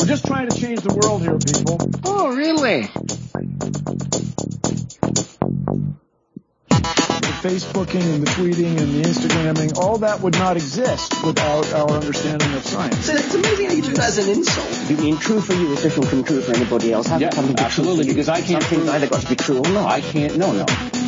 just trying to change the world here, people. Oh, really? The Facebooking and the tweeting and the Instagramming, all that would not exist without our understanding of science. So it's amazing how you took that as an insult. You mean true for you is different from true for anybody else? Yeah, absolutely, because I can't prove either got to be true or not. I can't, no.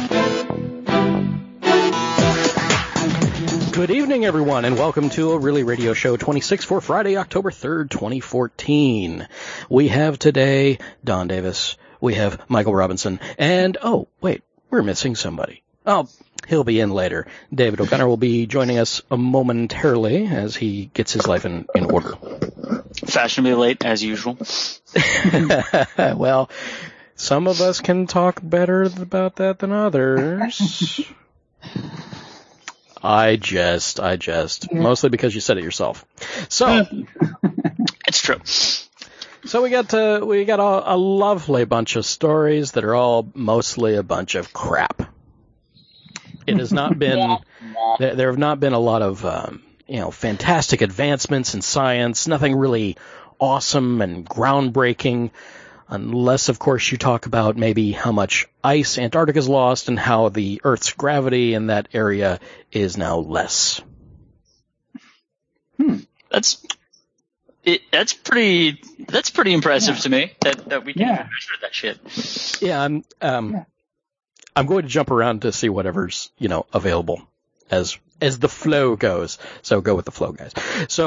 Good evening, everyone, and welcome to a Really Radio Show 26 for Friday, October 3rd, 2014. We have today Don Davis, we have Michael Robinson, and, oh, wait, we're missing somebody. Oh, he'll be in later. David O'Connor will be joining us momentarily as he gets his life in order. Fashionably late, as usual. Well, some of us can talk better about that than others. I jest. Mostly because you said it yourself. So, it's true. So we got a lovely bunch of stories that are all mostly a bunch of crap. It has not been, there have not been a lot of, fantastic advancements in science, nothing really awesome and groundbreaking, unless, of course, you talk about maybe how much ice Antarctica's lost and how the Earth's gravity in that area is now less. That's pretty impressive to me that we can measure that shit. Yeah, I'm going to jump around to see whatever's, available as the flow goes. So go with the flow, guys. So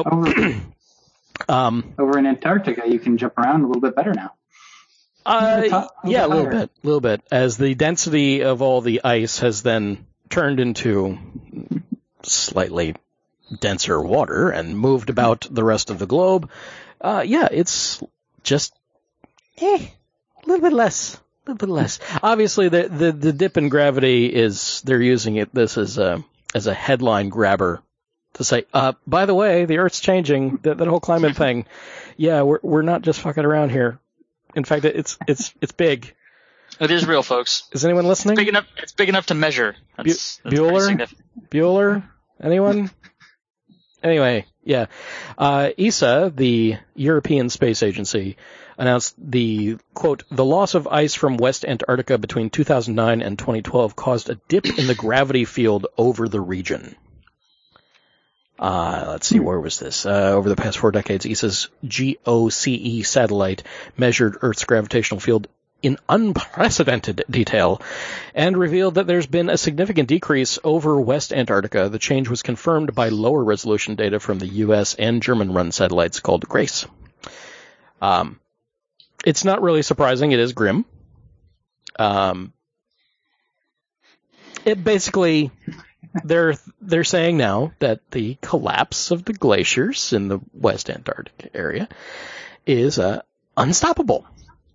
over in Antarctica, you can jump around a little bit better now. A little bit. As the density of all the ice has then turned into slightly denser water and moved about the rest of the globe, it's just a little bit less. Obviously, the dip in gravity is, they're using this as a headline grabber to say, by the way, the Earth's changing, that whole climate thing. Yeah, we're not just fucking around here. In fact, it's big. It is real, folks. Is anyone listening? It's big enough to measure. That's Bueller? Anyone? Anyway, yeah. ESA, the European Space Agency, announced the, quote, the loss of ice from West Antarctica between 2009 and 2012 caused a dip in the gravity field over the region. Let's see, where was this? Over the past 4 decades, ESA's GOCE satellite measured Earth's gravitational field in unprecedented detail and revealed that there's been a significant decrease over West Antarctica. The change was confirmed by lower resolution data from the U.S. and German-run satellites called GRACE. It's not really surprising. It is grim. It basically, they're saying now that the collapse of the glaciers in the West Antarctic area is unstoppable.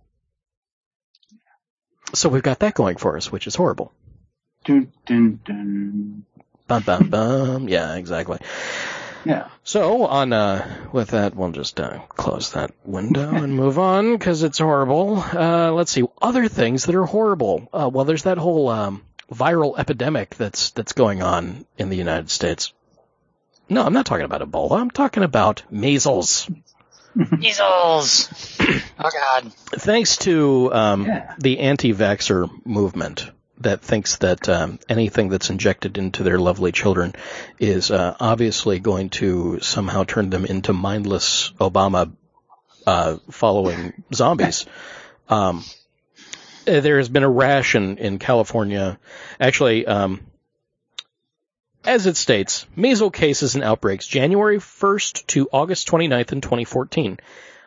So we've got that going for us, which is horrible. Dun, dun, dun. Bum, bum, bum. Yeah, exactly. Yeah. So, with that, we'll just close that window and move on, because it's horrible. Let's see, other things that are horrible. Well, there's that whole viral epidemic that's going on in the United States. No, I'm not talking about Ebola. I'm talking about measles. Measles! Oh, God. Thanks to the anti-vaxxer movement that thinks that anything that's injected into their lovely children is obviously going to somehow turn them into mindless Obama following zombies. There has been a rash in California. Actually, as it states, measles cases and outbreaks January 1st to August 29th in 2014.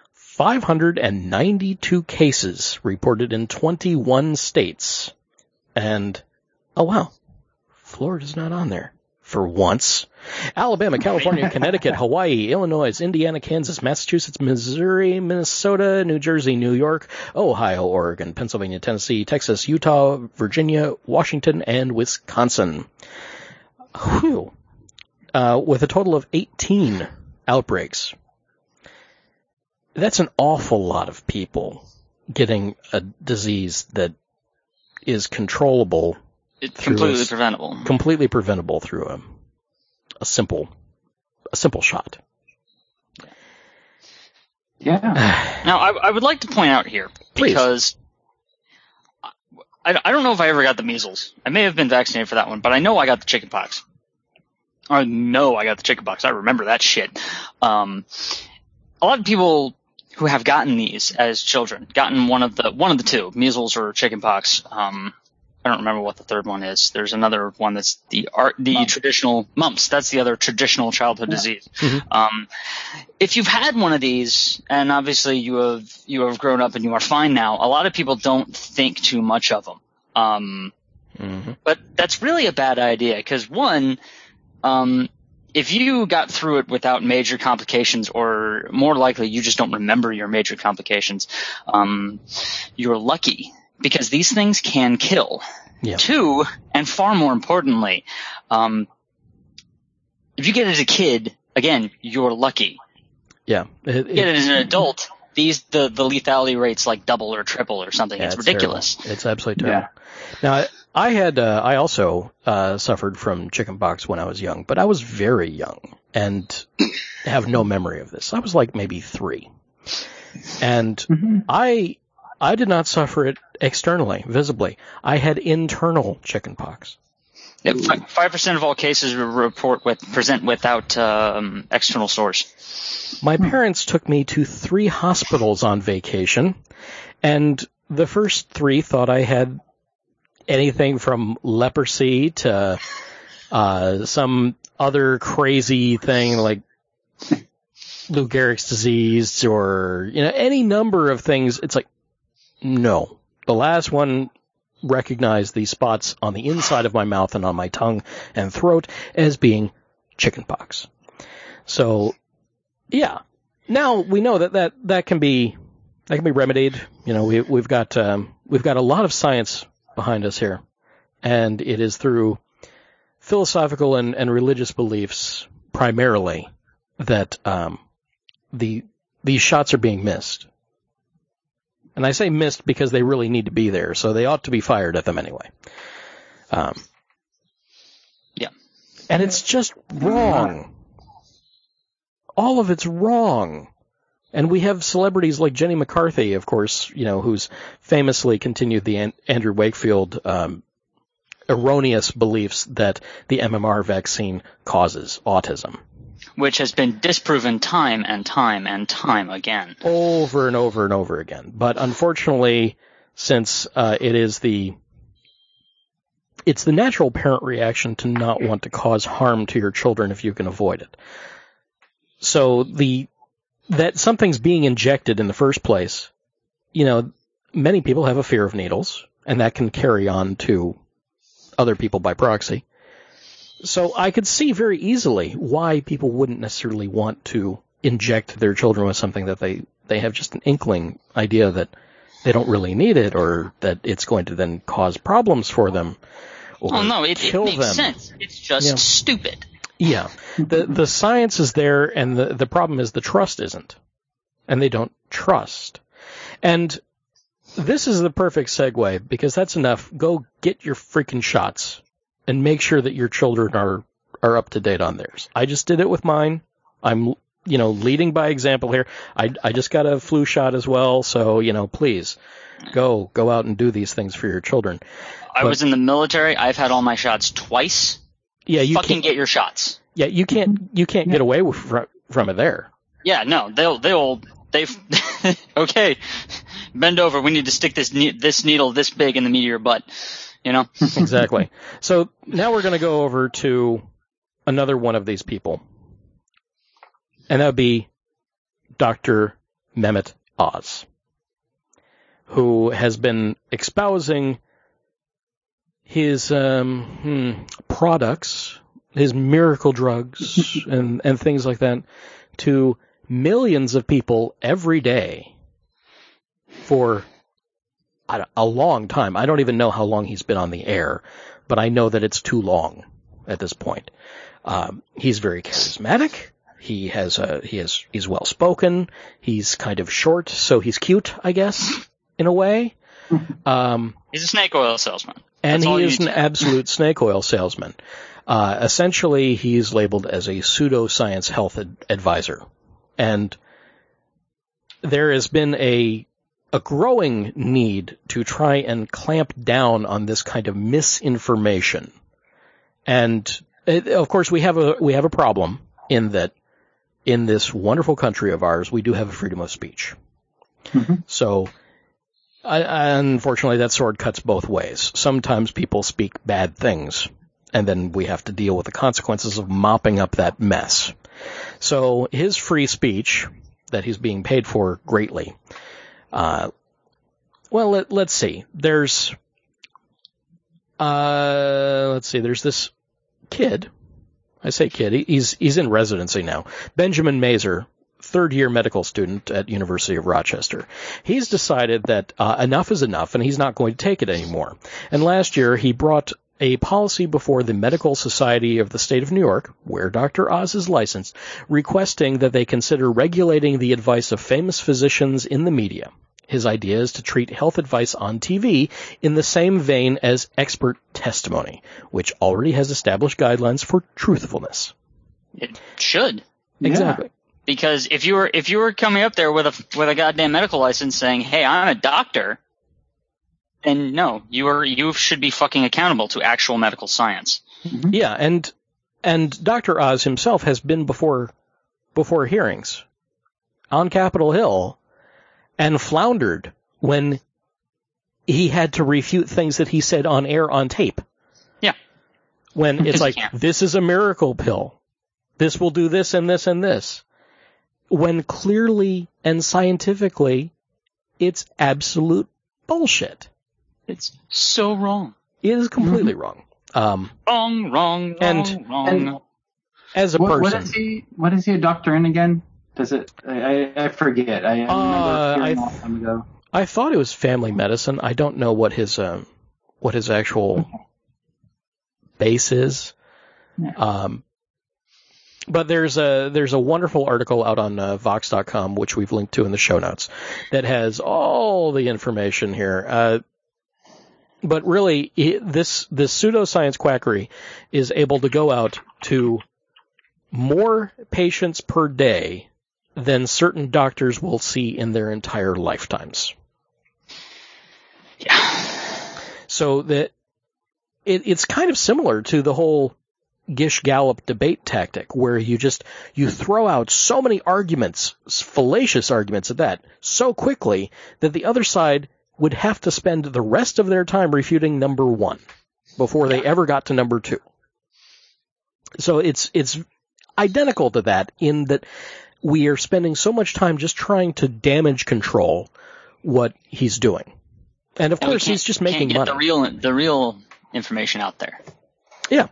592 cases reported in 21 states. And, oh wow, Florida's not on there. For once. Alabama, California, Connecticut, Hawaii, Illinois, Indiana, Kansas, Massachusetts, Missouri, Minnesota, New Jersey, New York, Ohio, Oregon, Pennsylvania, Tennessee, Texas, Utah, Virginia, Washington, and Wisconsin. Whew. With a total of 18 outbreaks. That's an awful lot of people getting a disease that is controllable. It's completely preventable. Completely preventable through a simple shot. Yeah. Now, I would like to point out here, because I don't know if I ever got the measles. I may have been vaccinated for that one, but I know I got the chickenpox. I know I got the chickenpox. I remember that shit. A lot of people who have gotten these as children, gotten one of the two, measles or chickenpox. I don't remember what the third one is. There's another one that's the traditional mumps. That's the other traditional childhood disease. Mm-hmm. If you've had one of these, and obviously you have grown up and you are fine now, a lot of people don't think too much of them. But that's really a bad idea, because one, if you got through it without major complications, or more likely you just don't remember your major complications, you're lucky. Because these things can kill. Yeah. Two, and far more importantly, if you get it as a kid, again, you're lucky. Yeah. Get it as an adult, the lethality rate's like double or triple or something. Yeah, it's ridiculous. Terrible. It's absolutely terrible. Yeah. Now, I also suffered from chickenpox when I was young, but I was very young and have no memory of this. I was like maybe 3. And I did not suffer it externally, visibly. I had internal chickenpox. 5% of all cases present without external source. My parents took me to 3 hospitals on vacation, and the first 3 thought I had anything from leprosy to some other crazy thing like Lou Gehrig's disease, or any number of things. It's like, no. The last one recognized the spots on the inside of my mouth and on my tongue and throat as being chickenpox. So, yeah. Now we know that can be remedied. We've got a lot of science behind us here, and it is through philosophical and religious beliefs primarily that these shots are being missed. And I say missed because they really need to be there, so they ought to be fired at them anyway. Yeah. And it's just wrong. All of it's wrong. And we have celebrities like Jenny McCarthy, of course, who's famously continued the Andrew Wakefield erroneous beliefs that the MMR vaccine causes autism. Which has been disproven time and time and time again. Over and over and over again. But unfortunately, since it's the natural parent reaction to not want to cause harm to your children if you can avoid it. So that something's being injected in the first place, many people have a fear of needles, and that can carry on to other people by proxy. So I could see very easily why people wouldn't necessarily want to inject their children with something that they have just an inkling idea that they don't really need it, or that it's going to then cause problems for them, or kill them. It makes sense. It's just stupid. Yeah. The science is there, and the problem is the trust isn't. And they don't trust. And this is the perfect segue, because that's enough. Go get your freaking shots. And make sure that your children are up to date on theirs. I just did it with mine. I'm, leading by example here. I just got a flu shot as well, so, please go out and do these things for your children. I was in the military. I've had all my shots twice. Yeah, you fucking get your shots. Yeah, you can't get away from it there. Yeah, no, they've okay. Bend over. We need to stick this needle this big in the meat of your butt. Exactly. So now we're going to go over to another one of these people. And that would be Dr. Mehmet Oz, who has been espousing his products, his miracle drugs, and things like that to millions of people every day for a long time. I don't even know how long he's been on the air, but I know that it's too long at this point. He's very charismatic. He's well spoken. He's kind of short, so he's cute, I guess, in a way. He's a snake oil salesman. And he is an absolute snake oil salesman. Essentially, he's labeled as a pseudoscience health advisor. And there has been a growing need to try and clamp down on this kind of misinformation. And of course we have a problem in that in this wonderful country of ours, we do have a freedom of speech. Mm-hmm. So unfortunately that sword cuts both ways. Sometimes people speak bad things, and then we have to deal with the consequences of mopping up that mess. So his free speech that he's being paid for greatly. Let's see. There's this kid. I say kid. He's in residency now. Benjamin Mazer, third-year medical student at University of Rochester. He's decided that enough is enough, and he's not going to take it anymore. And last year, he brought a policy before the Medical Society of the State of New York, where Dr. Oz is licensed, requesting that they consider regulating the advice of famous physicians in the media. His idea is to treat health advice on TV in the same vein as expert testimony, which already has established guidelines for truthfulness. It should. Exactly. Yeah. Because if you were coming up there with a goddamn medical license saying, "Hey, I'm a doctor," then no, you should be fucking accountable to actual medical science. Mm-hmm. Yeah, and Dr. Oz himself has been before hearings on Capitol Hill and floundered when he had to refute things that he said on air on tape. Yeah. When it's like, this is a miracle pill. This will do this and this and this. When clearly and scientifically, it's absolute bullshit. It's so wrong. It is completely wrong. Wrong. And as a person, what is he a doctor in again? Does it? I forget. I remember hearing a long time ago. I thought it was family medicine. I don't know what his actual base is. Yeah. But there's a wonderful article out on Vox.com, which we've linked to in the show notes, that has all the information here. But really, this pseudoscience quackery is able to go out to more patients per day than certain doctors will see in their entire lifetimes. Yeah. So that it's kind of similar to the whole Gish-Gallop debate tactic, where you throw out so many arguments, fallacious arguments at that, so quickly that the other side would have to spend the rest of their time refuting number one before they ever got to number two. So it's identical to that in that we are spending so much time just trying to damage control what he's doing. And of course he's just making money. The real information out there. Yeah.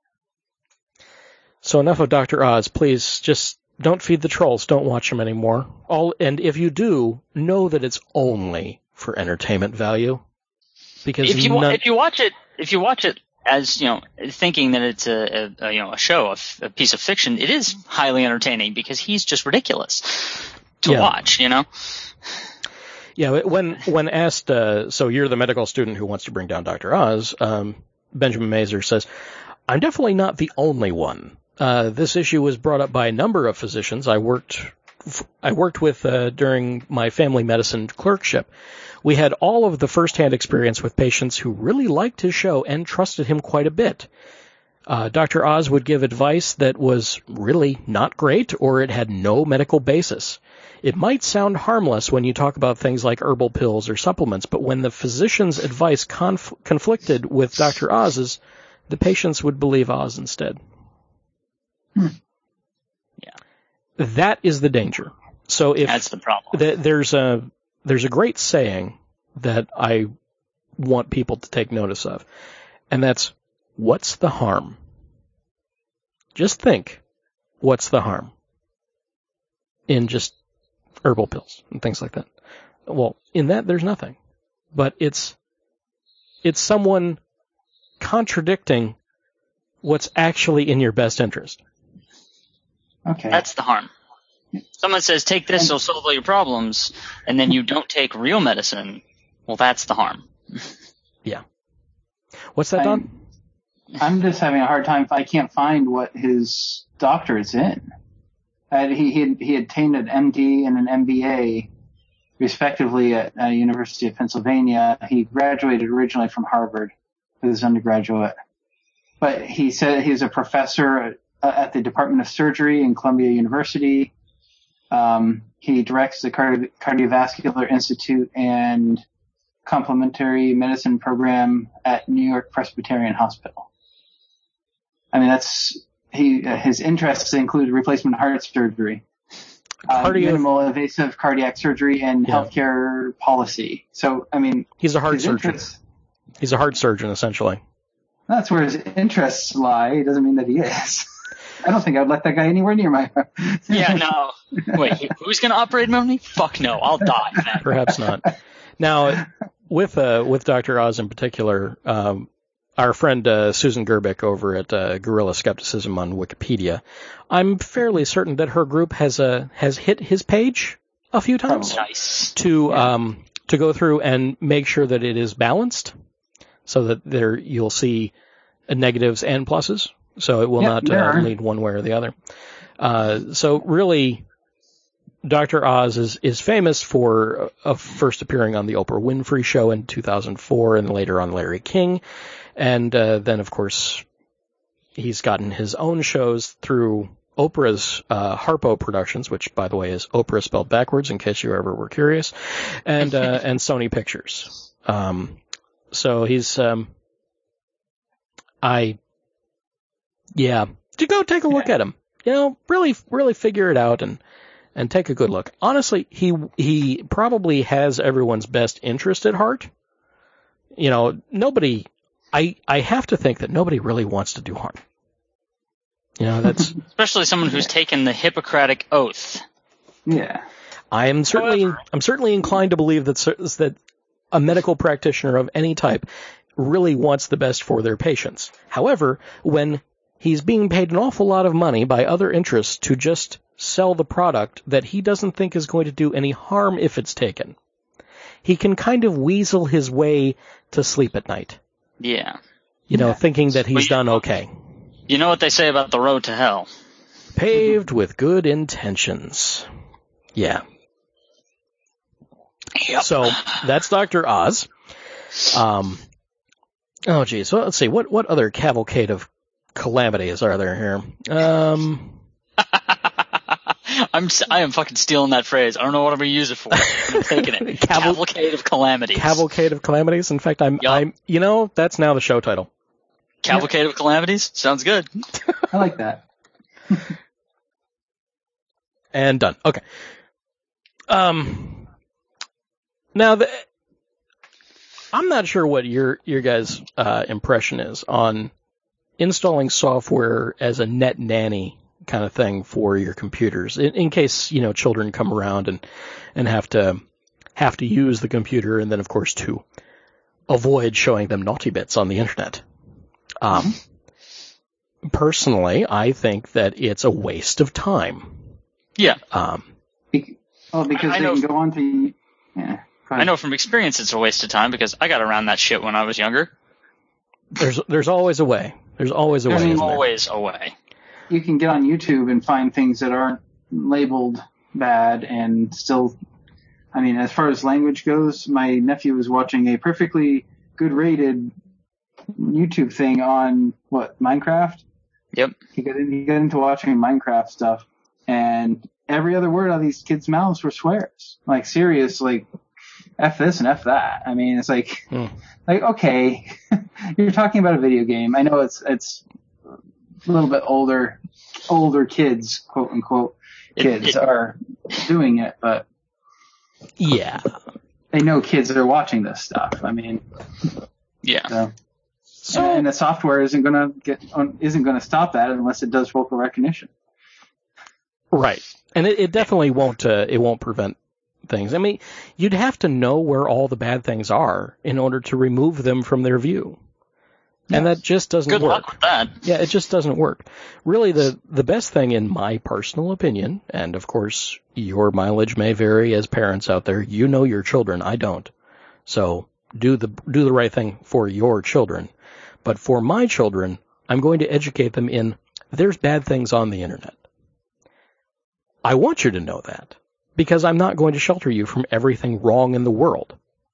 So enough of Dr. Oz. Please just don't feed the trolls. Don't watch them anymore. And if you do, know that it's only for entertainment value. Because if you watch it as, thinking that it's a show, a piece of fiction, it is highly entertaining because he's just ridiculous to watch, Yeah, when asked, so you're the medical student who wants to bring down Dr. Oz, Benjamin Mazer says, I'm definitely not the only one. This issue was brought up by a number of physicians I worked with during my family medicine clerkship. We had all of the first-hand experience with patients who really liked his show and trusted him quite a bit. Dr. Oz would give advice that was really not great, or it had no medical basis. It might sound harmless when you talk about things like herbal pills or supplements, but when the physician's advice conflicted with Dr. Oz's, the patients would believe Oz instead. Yeah. That is the danger. So that's the problem. There's a great saying that I want people to take notice of, and that's, what's the harm? Just think, what's the harm in just herbal pills and things like that? Well, in that, there's nothing. But it's someone contradicting what's actually in your best interest. Okay. That's the harm. Someone says, take this, it'll solve all your problems, and then you don't take real medicine. Well, that's the harm. Yeah. What's that, Don? I'm just having a hard time. I can't find what his doctorate's in. He had attained an MD and an MBA respectively at University of Pennsylvania. He graduated originally from Harvard with his undergraduate. But he said he was a professor at the Department of Surgery in Columbia University. He directs the Cardiovascular Institute and Complementary Medicine Program at New York Presbyterian Hospital. I mean, his interests include replacement heart surgery, minimal invasive cardiac surgery, and healthcare policy. So, I mean, he's a heart surgeon. He's a heart surgeon, essentially. That's where his interests lie. It doesn't mean that he is. I don't think I'd let that guy anywhere near my house. Yeah, no. Wait, who's going to operate on me? Fuck no, I'll die. Perhaps not. Now, with Dr. Oz in particular, our friend Susan Gerbic over at Guerrilla Skepticism on Wikipedia, I'm fairly certain that her group has hit his page a few times. Nice. To go through and make sure that it is balanced, so that you'll see negatives and pluses, so it will not lean one way or the other. So really, Dr. Oz is famous for first appearing on the Oprah Winfrey Show in 2004 and later on Larry King. And then, of course, he's gotten his own shows through Oprah's Harpo Productions, which, by the way, is Oprah spelled backwards in case you ever were curious, and Sony Pictures. So he's to go take a look at him. You know, really figure it out and take a good look. Honestly, he probably has everyone's best interest at heart. You know, nobody, I have to think that nobody really wants to do harm. You know, that's especially someone who's taken the Hippocratic Oath. Yeah. I'm certainly inclined to believe that a medical practitioner of any type really wants the best for their patients. However, when he's being paid an awful lot of money by other interests to just sell the product that he doesn't think is going to do any harm if it's taken, he can kind of weasel his way to sleep at night. Yeah. You know, thinking that he's done okay. You know what they say about the road to hell? Paved with good intentions. Yeah. Yep. So that's Dr. Oz. Oh geez. Well, let's see. What other cavalcade of calamities are there here? I am fucking stealing that phrase. I don't know what I'm going to use it for. I'm taking it. Cavalcade of calamities. Cavalcade of calamities. In fact, I'm that's now the show title. Cavalcade of calamities? Sounds good. I like that. And done. Okay. Now, I'm not sure what your guys' impression is on installing software as a net nanny kind of thing for your computers, in case, you know, children come around and have to use the computer, and then, of course, to avoid showing them naughty bits on the internet. Personally, I think that it's a waste of time. Yeah. Because they can go on to... Yeah. I know from experience it's a waste of time because I got around that shit when I was younger. There's always a way. There's always a way. There's always a way. You can get on YouTube and find things that aren't labeled bad and still... I mean, as far as language goes, my nephew was watching a perfectly good rated YouTube thing on, Minecraft? Yep. He got into watching Minecraft stuff, and every other word out of these kids' mouths were swears. Like, serious, like, F this and F that. I mean, it's like, okay, you're talking about a video game. I know it's a little bit older kids, quote unquote, kids are doing it, but yeah, they know kids are watching this stuff. I mean, yeah. So and the software isn't going to stop that unless it does vocal recognition. Right, and it definitely won't. It won't prevent things. I mean, you'd have to know where all the bad things are in order to remove them from their view. Yes. And that just doesn't work. Good luck with that. Yeah, it just doesn't work. Really, the best thing, in my personal opinion, and of course your mileage may vary as parents out there, you know your children, I don't. So do the right thing for your children. But for my children, I'm going to educate them in, there's bad things on the internet. I want you to know that, because I'm not going to shelter you from everything wrong in the world.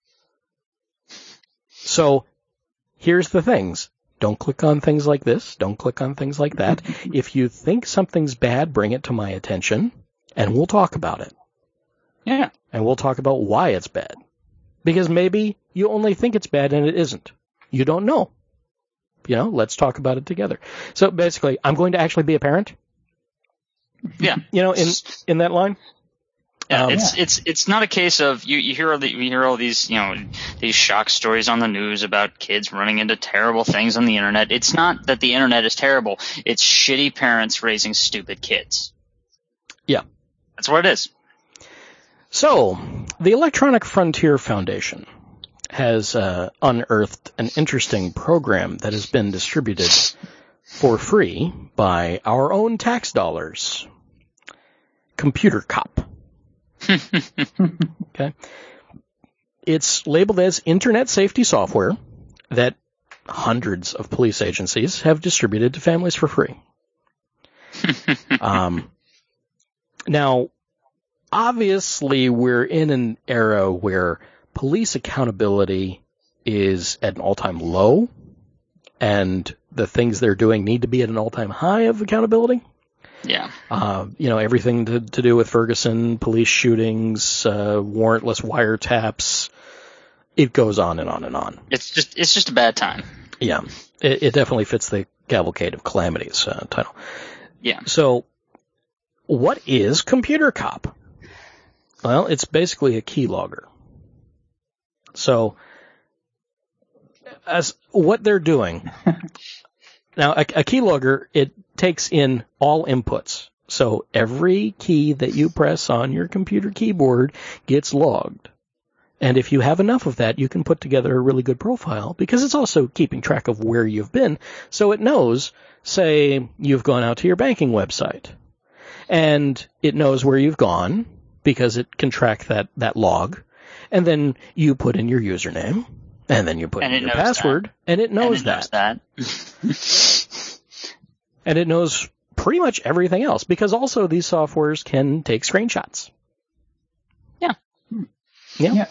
So here's the things. Don't click on things like this. Don't click on things like that. If you think something's bad, bring it to my attention, and we'll talk about it. Yeah. And we'll talk about why it's bad. Because maybe you only think it's bad and it isn't. You don't know. Let's talk about it together. So basically, I'm going to actually be a parent. Yeah. In that line. Yeah, it's not a case of you hear all these these shock stories on the news about kids running into terrible things on the internet. It's not that the internet is terrible. It's shitty parents raising stupid kids. Yeah. That's what it is. So, the Electronic Frontier Foundation has unearthed an interesting program that has been distributed for free by our own tax dollars. Computer Cop. Okay. It's labeled as Internet Safety Software that hundreds of police agencies have distributed to families for free. Now, obviously, we're in an era where police accountability is at an all-time low, and the things they're doing need to be at an all-time high of accountability. Yeah. Everything to do with Ferguson, police shootings, warrantless wiretaps. It goes on and on and on. It's just a bad time. Yeah. It definitely fits the Cavalcade of Calamities title. Yeah. So, what is Computer Cop? Well, it's basically a keylogger. So, as what they're doing, now a keylogger, it takes in all inputs. So every key that you press on your computer keyboard gets logged. And if you have enough of that, you can put together a really good profile, because it's also keeping track of where you've been. So it knows, say, you've gone out to your banking website, and it knows where you've gone because it can track that log. And then you put in your username, and then you put in your password, and it knows that. And it knows pretty much everything else, because also these softwares can take screenshots. Yeah. Yeah.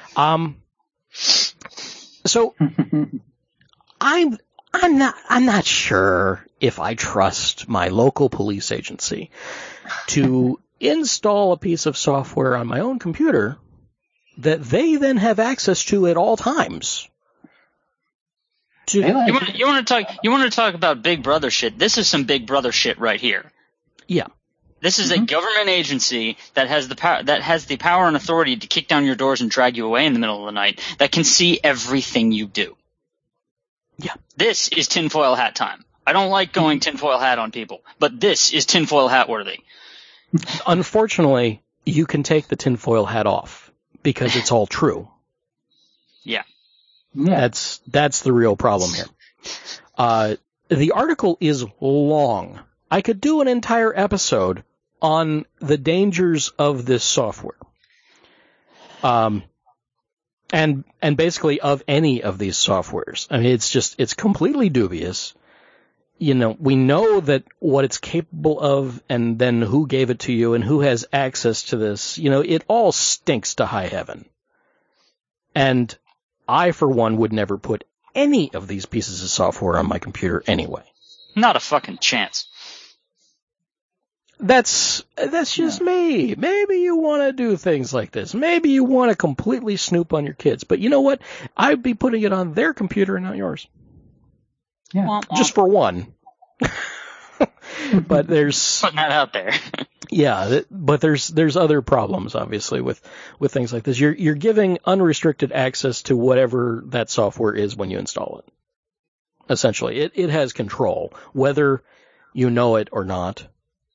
So I'm not sure if I trust my local police agency to install a piece of software on my own computer that they then have access to at all times. You want to talk about Big Brother shit? This is some Big Brother shit right here. Yeah. This is a government agency that has the power and authority to kick down your doors and drag you away in the middle of the night, that can see everything you do. Yeah. This is tinfoil hat time. I don't like going tinfoil hat on people, but this is tinfoil hat worthy. Unfortunately, you can take the tinfoil hat off because it's all true. Yeah. Yeah. That's the real problem here. The article is long. I could do an entire episode on the dangers of this software. And basically of any of these softwares. I mean, it's completely dubious. We know that what it's capable of, and then who gave it to you and who has access to this, it all stinks to high heaven. And I, for one, would never put any of these pieces of software on my computer anyway. Not a fucking chance. That's just me. Maybe you want to do things like this. Maybe you want to completely snoop on your kids. But you know what? I'd be putting it on their computer and not yours. Yeah. Just for one. But there's putting that out there. Yeah, but there's other problems, obviously, with things like this. You're giving unrestricted access to whatever that software is when you install it. Essentially, it has control, whether you know it or not.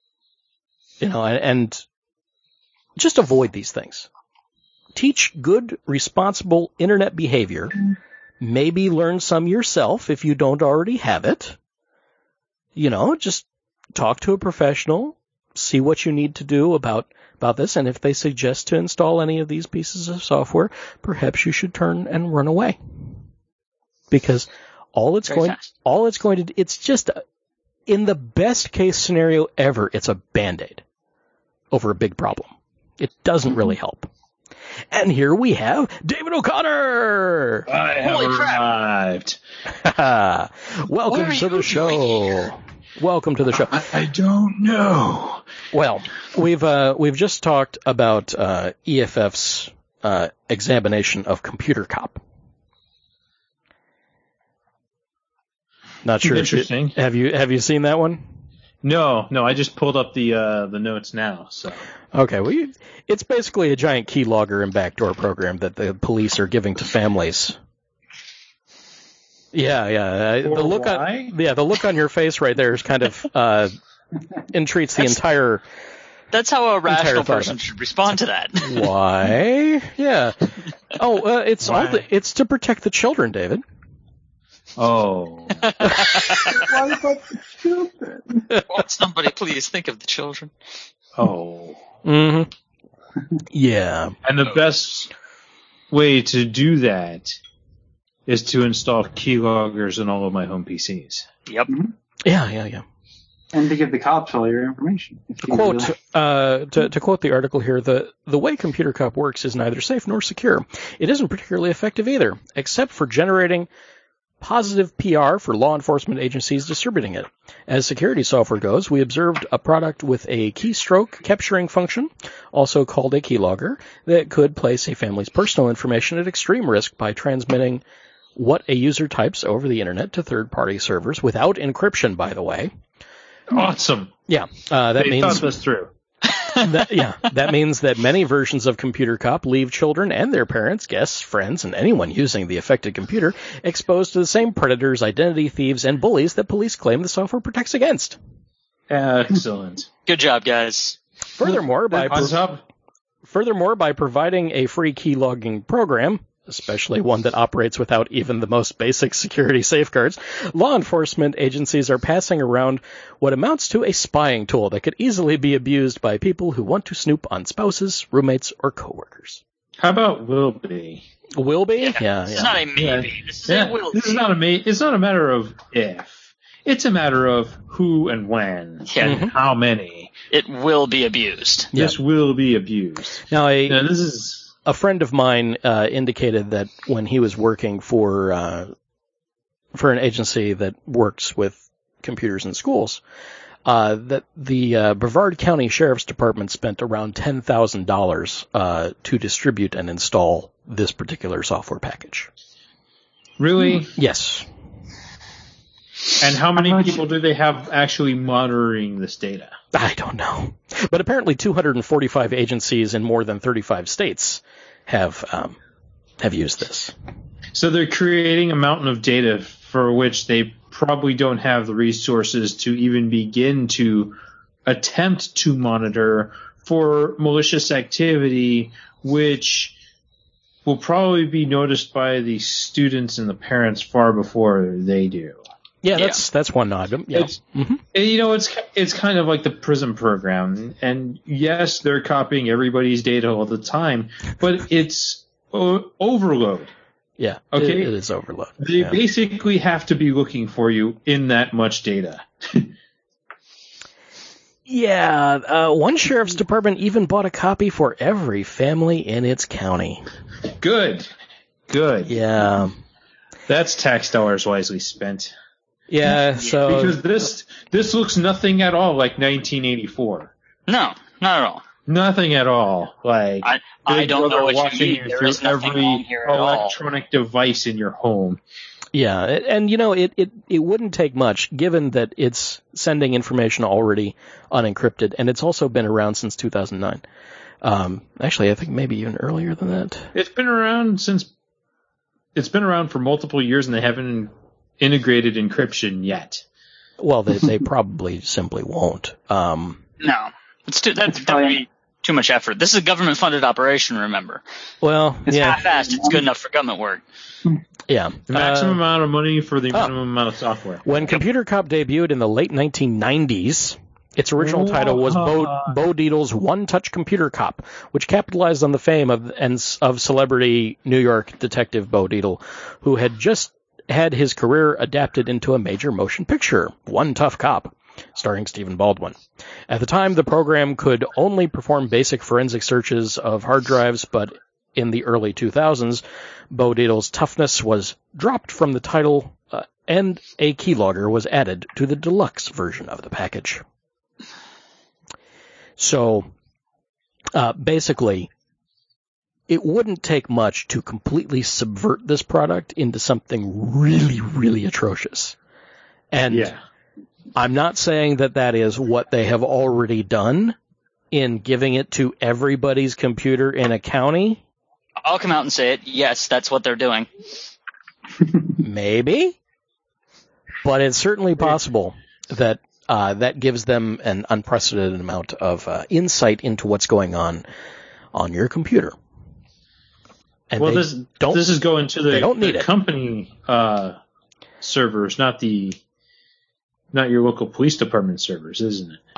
And just avoid these things. Teach good, responsible internet behavior. Maybe learn some yourself if you don't already have it. Just talk to a professional, see what you need to do about this, and if they suggest to install any of these pieces of software, perhaps you should turn and run away. Because it's just, in the best case scenario ever, it's a Band-Aid over a big problem. It doesn't really help. And here we have David O'Connor! I have arrived. Welcome to the show. Welcome to the show. I don't know. Well, we've just talked about EFF's examination of Computer Cop. Not sure. Interesting. Have you seen that one? No. I just pulled up the notes now. So okay. Well, it's basically a giant keylogger and backdoor program that the police are giving to families. Yeah. The look on your face right there is kind of entreats the entire. That's how a rational person should respond to that. Why? Yeah. Oh, it's to protect the children, David. Oh. Why is that stupid? Won't somebody please think of the children? Oh. Mm-hmm. Yeah. And the best way to do that is to install keyloggers in all of my home PCs. Yep. Yeah. And to give the cops all your information. To quote the article here, the way Computer Cop works is neither safe nor secure. It isn't particularly effective either, except for generating positive PR for law enforcement agencies distributing it. As security software goes, we observed a product with a keystroke capturing function, also called a keylogger, that could place a family's personal information at extreme risk by transmitting what a user types over the internet to third-party servers without encryption, by the way. Awesome. Yeah, they thought this through. That means that many versions of Computer Cop leave children and their parents, guests, friends, and anyone using the affected computer exposed to the same predators, identity thieves, and bullies that police claim the software protects against. Excellent. Good job, guys. Furthermore, by providing a free keylogging program, especially one that operates without even the most basic security safeguards, law enforcement agencies are passing around what amounts to a spying tool that could easily be abused by people who want to snoop on spouses, roommates, or coworkers. How about will be? Will be? Yeah. This is not a maybe. This is a will be. This is not it's not a matter of if. It's a matter of who and when and how many. It will be abused. This will be abused. Now, this is... A friend of mine indicated that when he was working for an agency that works with computers in schools, that the Brevard County Sheriff's Department spent around $10,000 to distribute and install this particular software package. Really? Yes. And how many people do they have actually monitoring this data? I don't know. But apparently 245 agencies in more than 35 states have used this. So they're creating a mountain of data for which they probably don't have the resources to even begin to attempt to monitor for malicious activity, which will probably be noticed by the students and the parents far before they do. Yeah, that's one item. Yeah. It's kind of like the PRISM program, and yes, they're copying everybody's data all the time, but it's overload. Yeah, okay, it is overload. They basically have to be looking for you in that much data. One sheriff's department even bought a copy for every family in its county. Good. Yeah, that's tax dollars wisely spent. Yeah, so because this looks nothing at all like 1984. No, not at all. Nothing at all. Like I don't know what you mean. There is every electronic device in your home. Yeah, and it wouldn't take much, given that it's sending information already unencrypted, and it's also been around since 2009. Actually, I think maybe even earlier than that. It's been around for multiple years, and they haven't integrated encryption yet. Well, they probably simply won't. No, that would be too much effort. This is a government-funded operation, remember. Well, it's half-assed. It's good enough for government work. Yeah. The maximum amount of money for the minimum amount of software. When Computer Cop debuted in the late 1990s, its original title was Bo Dietl's One-Touch Computer Cop, which capitalized on the fame of celebrity New York detective Bo Dietl, who had just had his career adapted into a major motion picture, One Tough Cop. starring Stephen Baldwin. At the time, the program could only perform basic forensic searches of hard drives, but in the early 2000s, Bo Dietl's toughness was dropped from the title, and a keylogger was added to the deluxe version of the package. So, basically, it wouldn't take much to completely subvert this product into something really, really atrocious. And I'm not saying that that is what they have already done in giving it to everybody's computer in a county. I'll come out and say it. Yes, that's what they're doing. Maybe. But it's certainly possible that that gives them an unprecedented amount of insight into what's going on your computer. And well, this is going to the company servers, not your local police department servers, isn't it?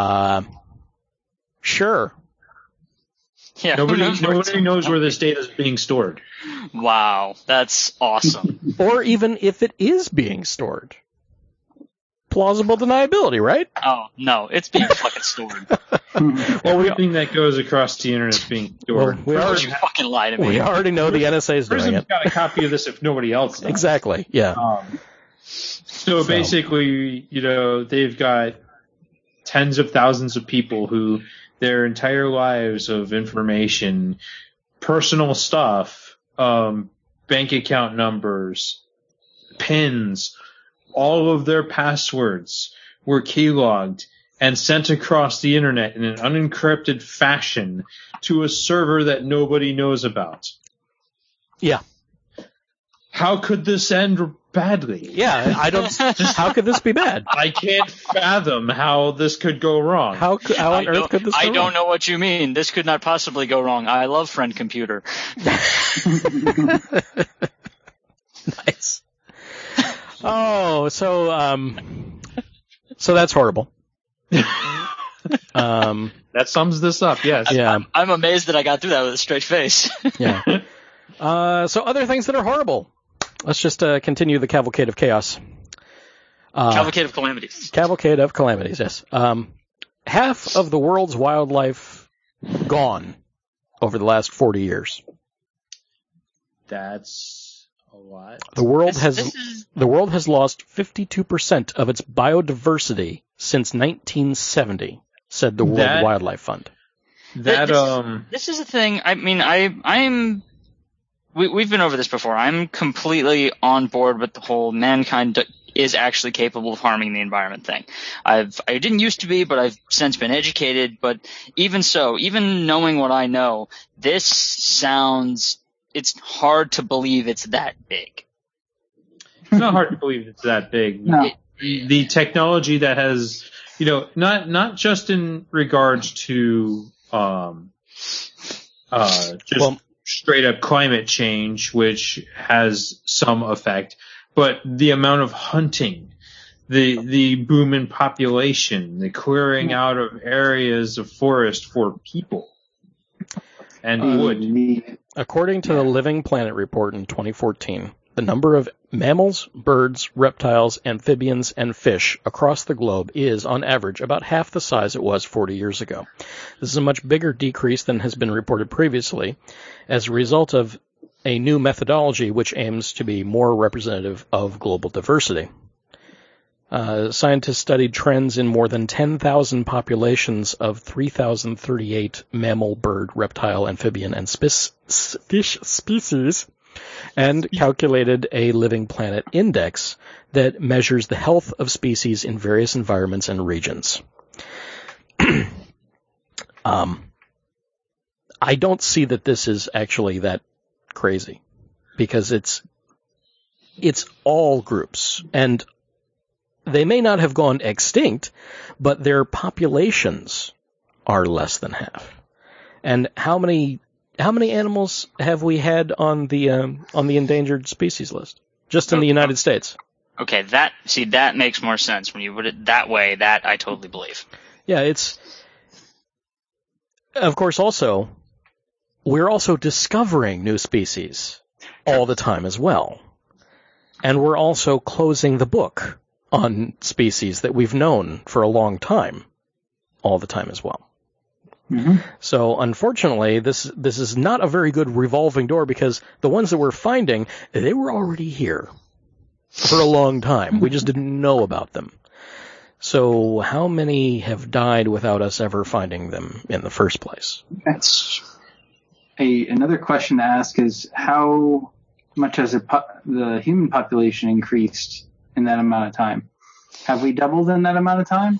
Sure. Yeah, nobody knows where this data is being stored. Wow, that's awesome. Or even if it is being stored. Plausible deniability, right? Oh, no, it's being fucking stored. Well, everything that goes across the internet is being stored. Well, you fucking lie to me. We already know the NSA is doing it. Got a copy of this if nobody else does. Exactly, yeah. So basically, they've got tens of thousands of people who their entire lives of information, personal stuff, bank account numbers, PINs, all of their passwords were keylogged and sent across the internet in an unencrypted fashion to a server that nobody knows about. Yeah. How could this end badly? Yeah, how could this be bad? I can't fathom how this could go wrung. How on earth could this go wrong? I don't know what you mean. This could not possibly go wrong. I love Friend Computer. Nice. Oh, so that's horrible. That sums this up, yes. Yeah. I'm amazed that I got through that with a straight face. Yeah. So other things that are horrible. Let's just continue the cavalcade of chaos. Cavalcade of calamities. Cavalcade of calamities, yes. Half of the world's wildlife gone over the last 40 years. That's a lot. The world has lost 52% of its biodiversity since 1970, said the World Wildlife Fund. This is a thing. I mean, we've been over this before. I'm completely on board with the whole mankind is actually capable of harming the environment thing. I didn't used to be, but I've since been educated. But even so, even knowing what I know, it's hard to believe it's that big. It's not hard to believe it's that big. No. The technology that has, not just in regards to straight up climate change, which has some effect, but the amount of hunting, the boom in population, the clearing out of areas of forest for people and wood. According to the Living Planet report in 2014, the number of mammals, birds, reptiles, amphibians, and fish across the globe is, on average, about half the size it was 40 years ago. This is a much bigger decrease than has been reported previously, as a result of a new methodology which aims to be more representative of global diversity. Scientists studied trends in more than 10,000 populations of 3,038 mammal, bird, reptile, amphibian, and fish species, and calculated a Living Planet index that measures the health of species in various environments and regions. I don't see that this is actually that crazy, because it's all groups, and they may not have gone extinct, but their populations are less than half. And how many animals have we had on the endangered species list just in the United States? Okay, that makes more sense when you put it that way. That I totally believe. Yeah, it's of course also we're also discovering new species all the time as well, and we're also closing the book on species that we've known for a long time, all the time as well. Mm-hmm. So unfortunately, this is not a very good revolving door, because the ones that we're finding, they were already here for a long time. We just didn't know about them. So how many have died without us ever finding them in the first place? That's another question to ask is how much has the human population increased in that amount of time? Have we doubled in that amount of time?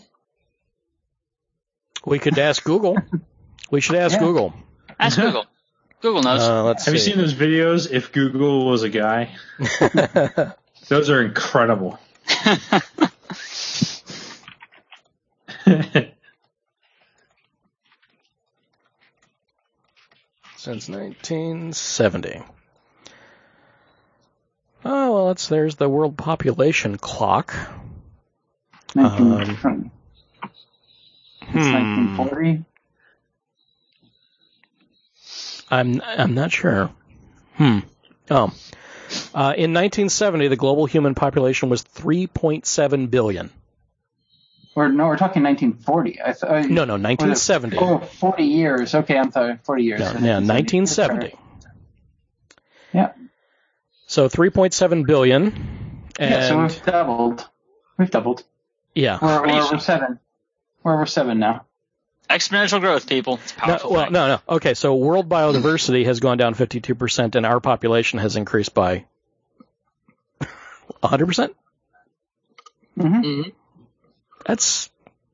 We could ask Google. We should ask Google. Ask Google. Google knows. Have you seen those videos, if Google was a guy? Those are incredible. Since 1970. Oh, well, there's the world population clock. 1940? I'm not sure. In 1970, the global human population was 3.7 billion. We're talking 1940. No, 1970. 40 years. Okay, I'm sorry, 40 years. No, 1970. Yeah. So 3.7 billion. And So we've doubled. Yeah. We're over 7. We're over 7 now. Exponential growth, people. It's powerful. No. Okay, so world biodiversity has gone down 52%, and our population has increased by 100%? Mm-hmm. That's,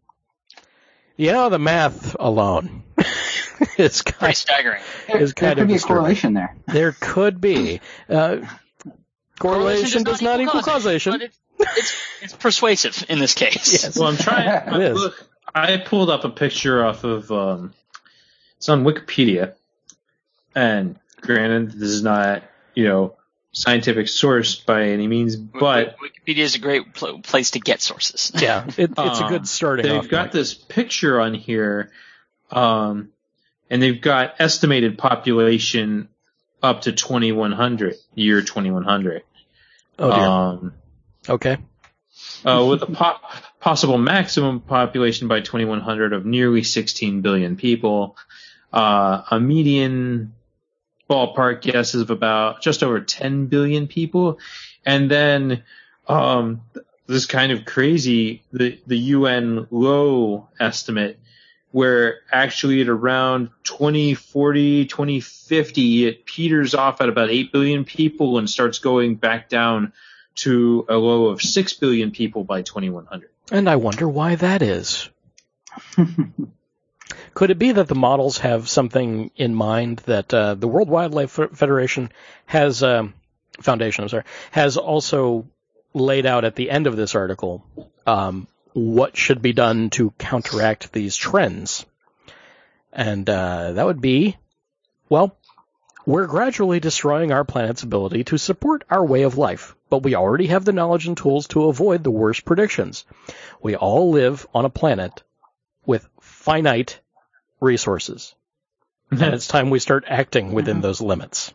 the math alone is pretty staggering. There could be a correlation there. There could be. Correlation does not equal causation. But it's persuasive in this case. Yes. Well, I'm trying. Look, I pulled up a picture off of. It's on Wikipedia, and granted, this is not scientific source by any means, but Wikipedia is a great place to get sources. Yeah, it's a good starting. They've got this picture on here, and they've got estimated population up to 2100, year 2100. Oh dear. Okay. With a possible maximum population by 2100 of nearly 16 billion people, a median ballpark guess is of about just over 10 billion people, and then this kind of crazy, the UN low estimate, where actually at around 2040, 2050, it peters off at about 8 billion people and starts going back down to a low of 6 billion people by 2100. And I wonder why that is. Could it be that the models have something in mind that the World Wildlife Federation has also laid out at the end of this article what should be done to counteract these trends? And that would be, we're gradually destroying our planet's ability to support our way of life, but we already have the knowledge and tools to avoid the worst predictions. We all live on a planet with finite resources, and it's time we start acting within those limits.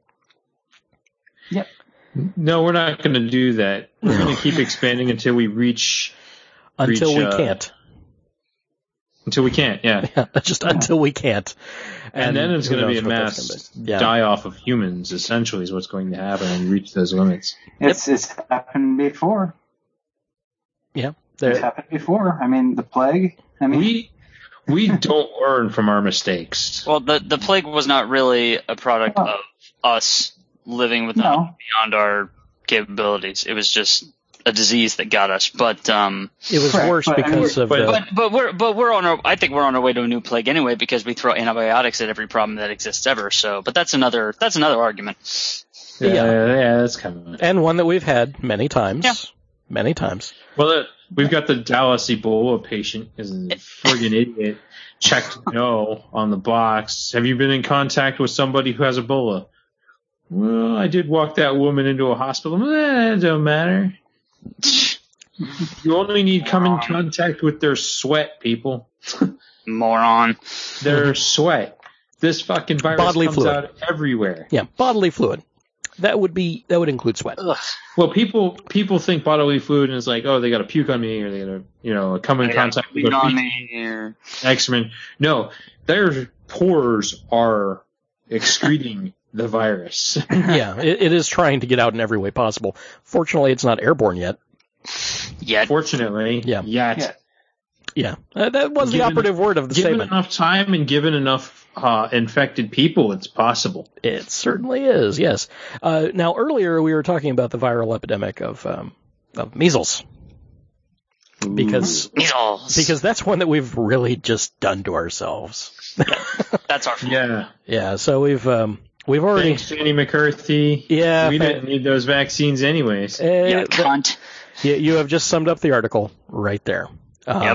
Yep. No, we're not going to do that. We're going to keep expanding until we reach... Until we can't. Until we can't, yeah. Just until we can't. And then it's going to be a mass die-off of humans, essentially, is what's going to happen when we reach those limits. It's happened before. Yeah. It's happened before. I mean, the plague. We don't learn from our mistakes. Well, the plague was not really a product of us living with beyond our capabilities. It was just a disease that got us. But it was worse because of we're on our. I think we're on our way to a new plague anyway, because we throw antibiotics at every problem that exists ever. So, but that's another argument. Yeah, that's kind of. And one that we've had many times. Yeah. Many times. Well, we've got the Dallas Ebola patient is a friggin' idiot. Checked no on the box. Have you been in contact with somebody who has Ebola? Well, I did walk that woman into a hospital. It don't matter. You only need come in contact with their sweat, people. Moron. Their sweat. This fucking virus bodily comes fluid out everywhere. Yeah, bodily fluid. That would include sweat. Ugh. Well, people think bodily fluid and it's like, oh, they got to puke on me or they got to, come in contact with on their me or excrement. No, their pores are excreting the virus. Yeah, it is trying to get out in every way possible. Fortunately, it's not airborne yet. yet. Fortunately, Yeah. yet. Yeah, that was the operative word of the Given statement. enough time and given enough infected people, it's possible. It certainly is, yes. Now, earlier we were talking about the viral epidemic of measles. Because that's one that we've really just done to ourselves. That's our fault. Yeah. Yeah, so we've already... Thanks, Jenny McCarthy. Yeah. We didn't need those vaccines anyways. Yeah, cunt. You have just summed up the article right there. Yep.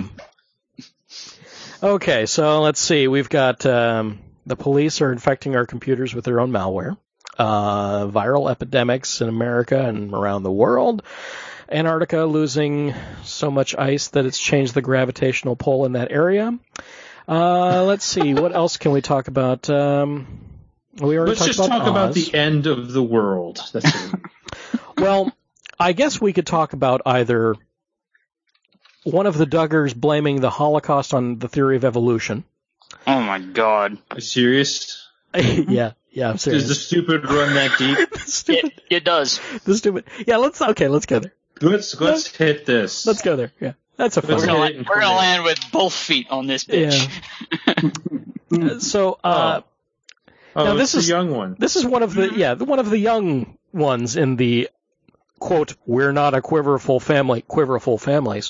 Okay, so let's see. We've got the police are infecting our computers with their own malware. Viral epidemics in America and around the world. Antarctica losing so much ice that it's changed the gravitational pull in that area. Let's see. What else can we talk about? Let's just talk about the end of the world. That's it. Well, I guess we could talk about either one of the Duggars blaming the Holocaust on the theory of evolution. Oh my god. Are you serious? Yeah, I'm serious. Does the stupid run that deep? It does. The stupid. Yeah, let's go there. Let's hit this. Let's go there. Yeah, that's a fun. We're gonna land with both feet on this bitch. Yeah. So, now this is a young one. This is one of the young ones in the quote, "We're not a quiverful families,"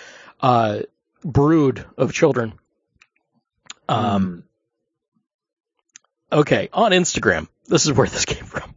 brood of children. Okay, on Instagram. This is where this came from.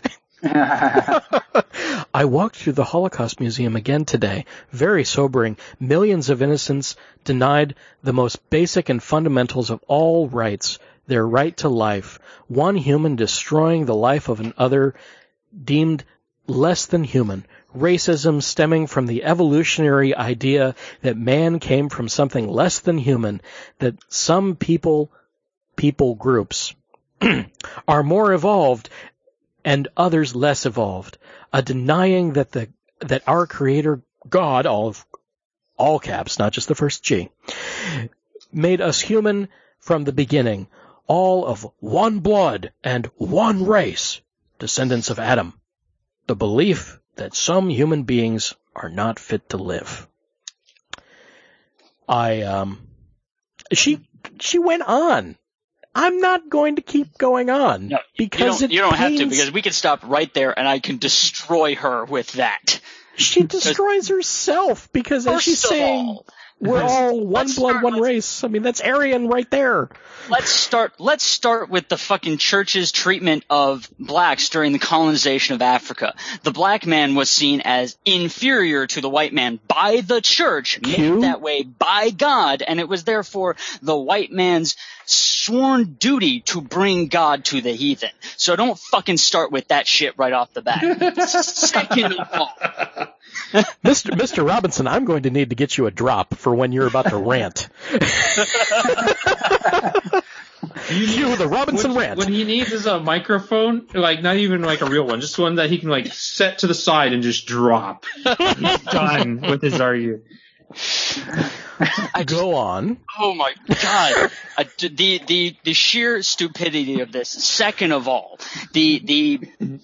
I walked through the Holocaust Museum again today. Very sobering. Millions of innocents denied the most basic and fundamentals of all rights, their right to life. One human destroying the life of another deemed less than human. Racism stemming from the evolutionary idea that man came from something less than human, that some people groups are more evolved and others less evolved. A denying that our Creator God, all caps, not just the first G, made us human from the beginning, all of one blood and one race, descendants of Adam. The belief that some human beings are not fit to live. She went on. I'm not going to keep going on. No, because you don't have to, because we can stop right there and I can destroy her with that. She destroys herself because, as she's saying, we're all one blood, one race. I mean, that's Aryan right there. Let's start with the fucking church's treatment of blacks during the colonization of Africa. The black man was seen as inferior to the white man by the church, made that way by God, and it was therefore the white man's sworn duty to bring God to the heathen. So don't fucking start with that shit right off the bat. Second of all. Mr. Robinson, I'm going to need to get you a drop for when you're about to rant. You, the Robinson rant. What he needs is a microphone, like not even like a real one, just one that he can like set to the side and just drop. He's done with his argument. Go on. Oh my god! The sheer stupidity of this. Second of all, the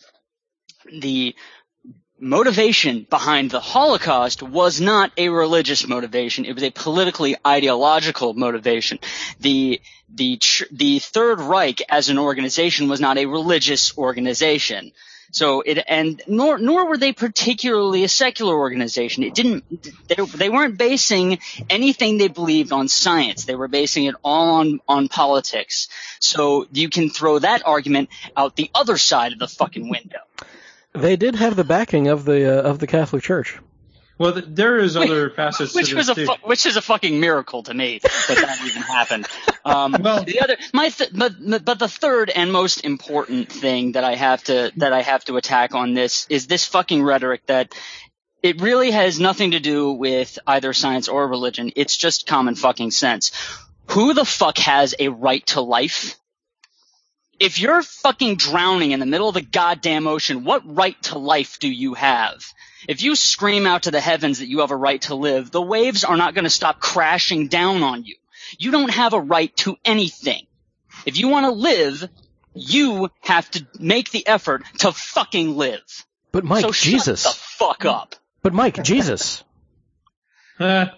motivation behind the Holocaust was not a religious motivation. It was a politically ideological motivation. The Third Reich as an organization was not a religious organization. So nor were they particularly a secular organization. They weren't basing anything they believed on science. They were basing it all on politics. So you can throw that argument out the other side of the fucking window. They did have the backing of the Catholic Church. Well, there is other facets to this too. Which is a fucking miracle to me that even happened. But the third and most important thing that I have to attack on this is this fucking rhetoric that it really has nothing to do with either science or religion. It's just common fucking sense. Who the fuck has a right to life? If you're fucking drowning in the middle of the goddamn ocean, what right to life do you have? If you scream out to the heavens that you have a right to live, the waves are not going to stop crashing down on you. You don't have a right to anything. If you want to live, you have to make the effort to fucking live. But Mike, so Jesus. Shut the fuck up. But Mike, Jesus. Yeah,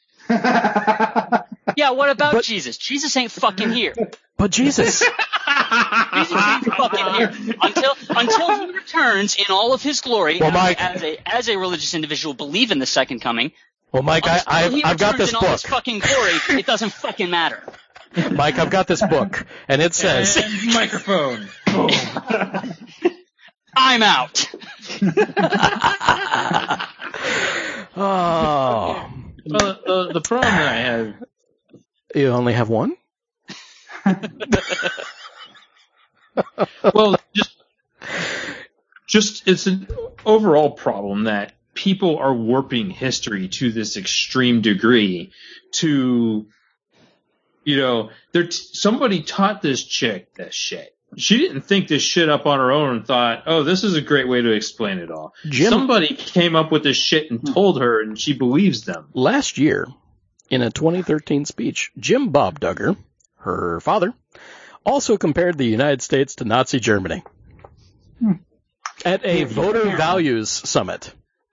what about Jesus? Jesus ain't fucking here. But Jesus. Jesus ain't fucking here. Until he returns in all of his glory, well, Mike, as a religious individual, believe in the second coming. Well, Mike, I've got this in book. All his fucking glory, it doesn't fucking matter. Mike, I've got this book, and it says... And microphone. I'm out. Oh. The problem that I have... You only have one? Well, just it's an overall problem that people are warping history to this extreme degree to, somebody taught this chick this shit. She didn't think this shit up on her own and thought, oh, this is a great way to explain it all. Somebody came up with this shit and told her, and she believes them. Last year, in a 2013 speech, Jim Bob Duggar, her father, also compared the United States to Nazi Germany at a voter values summit.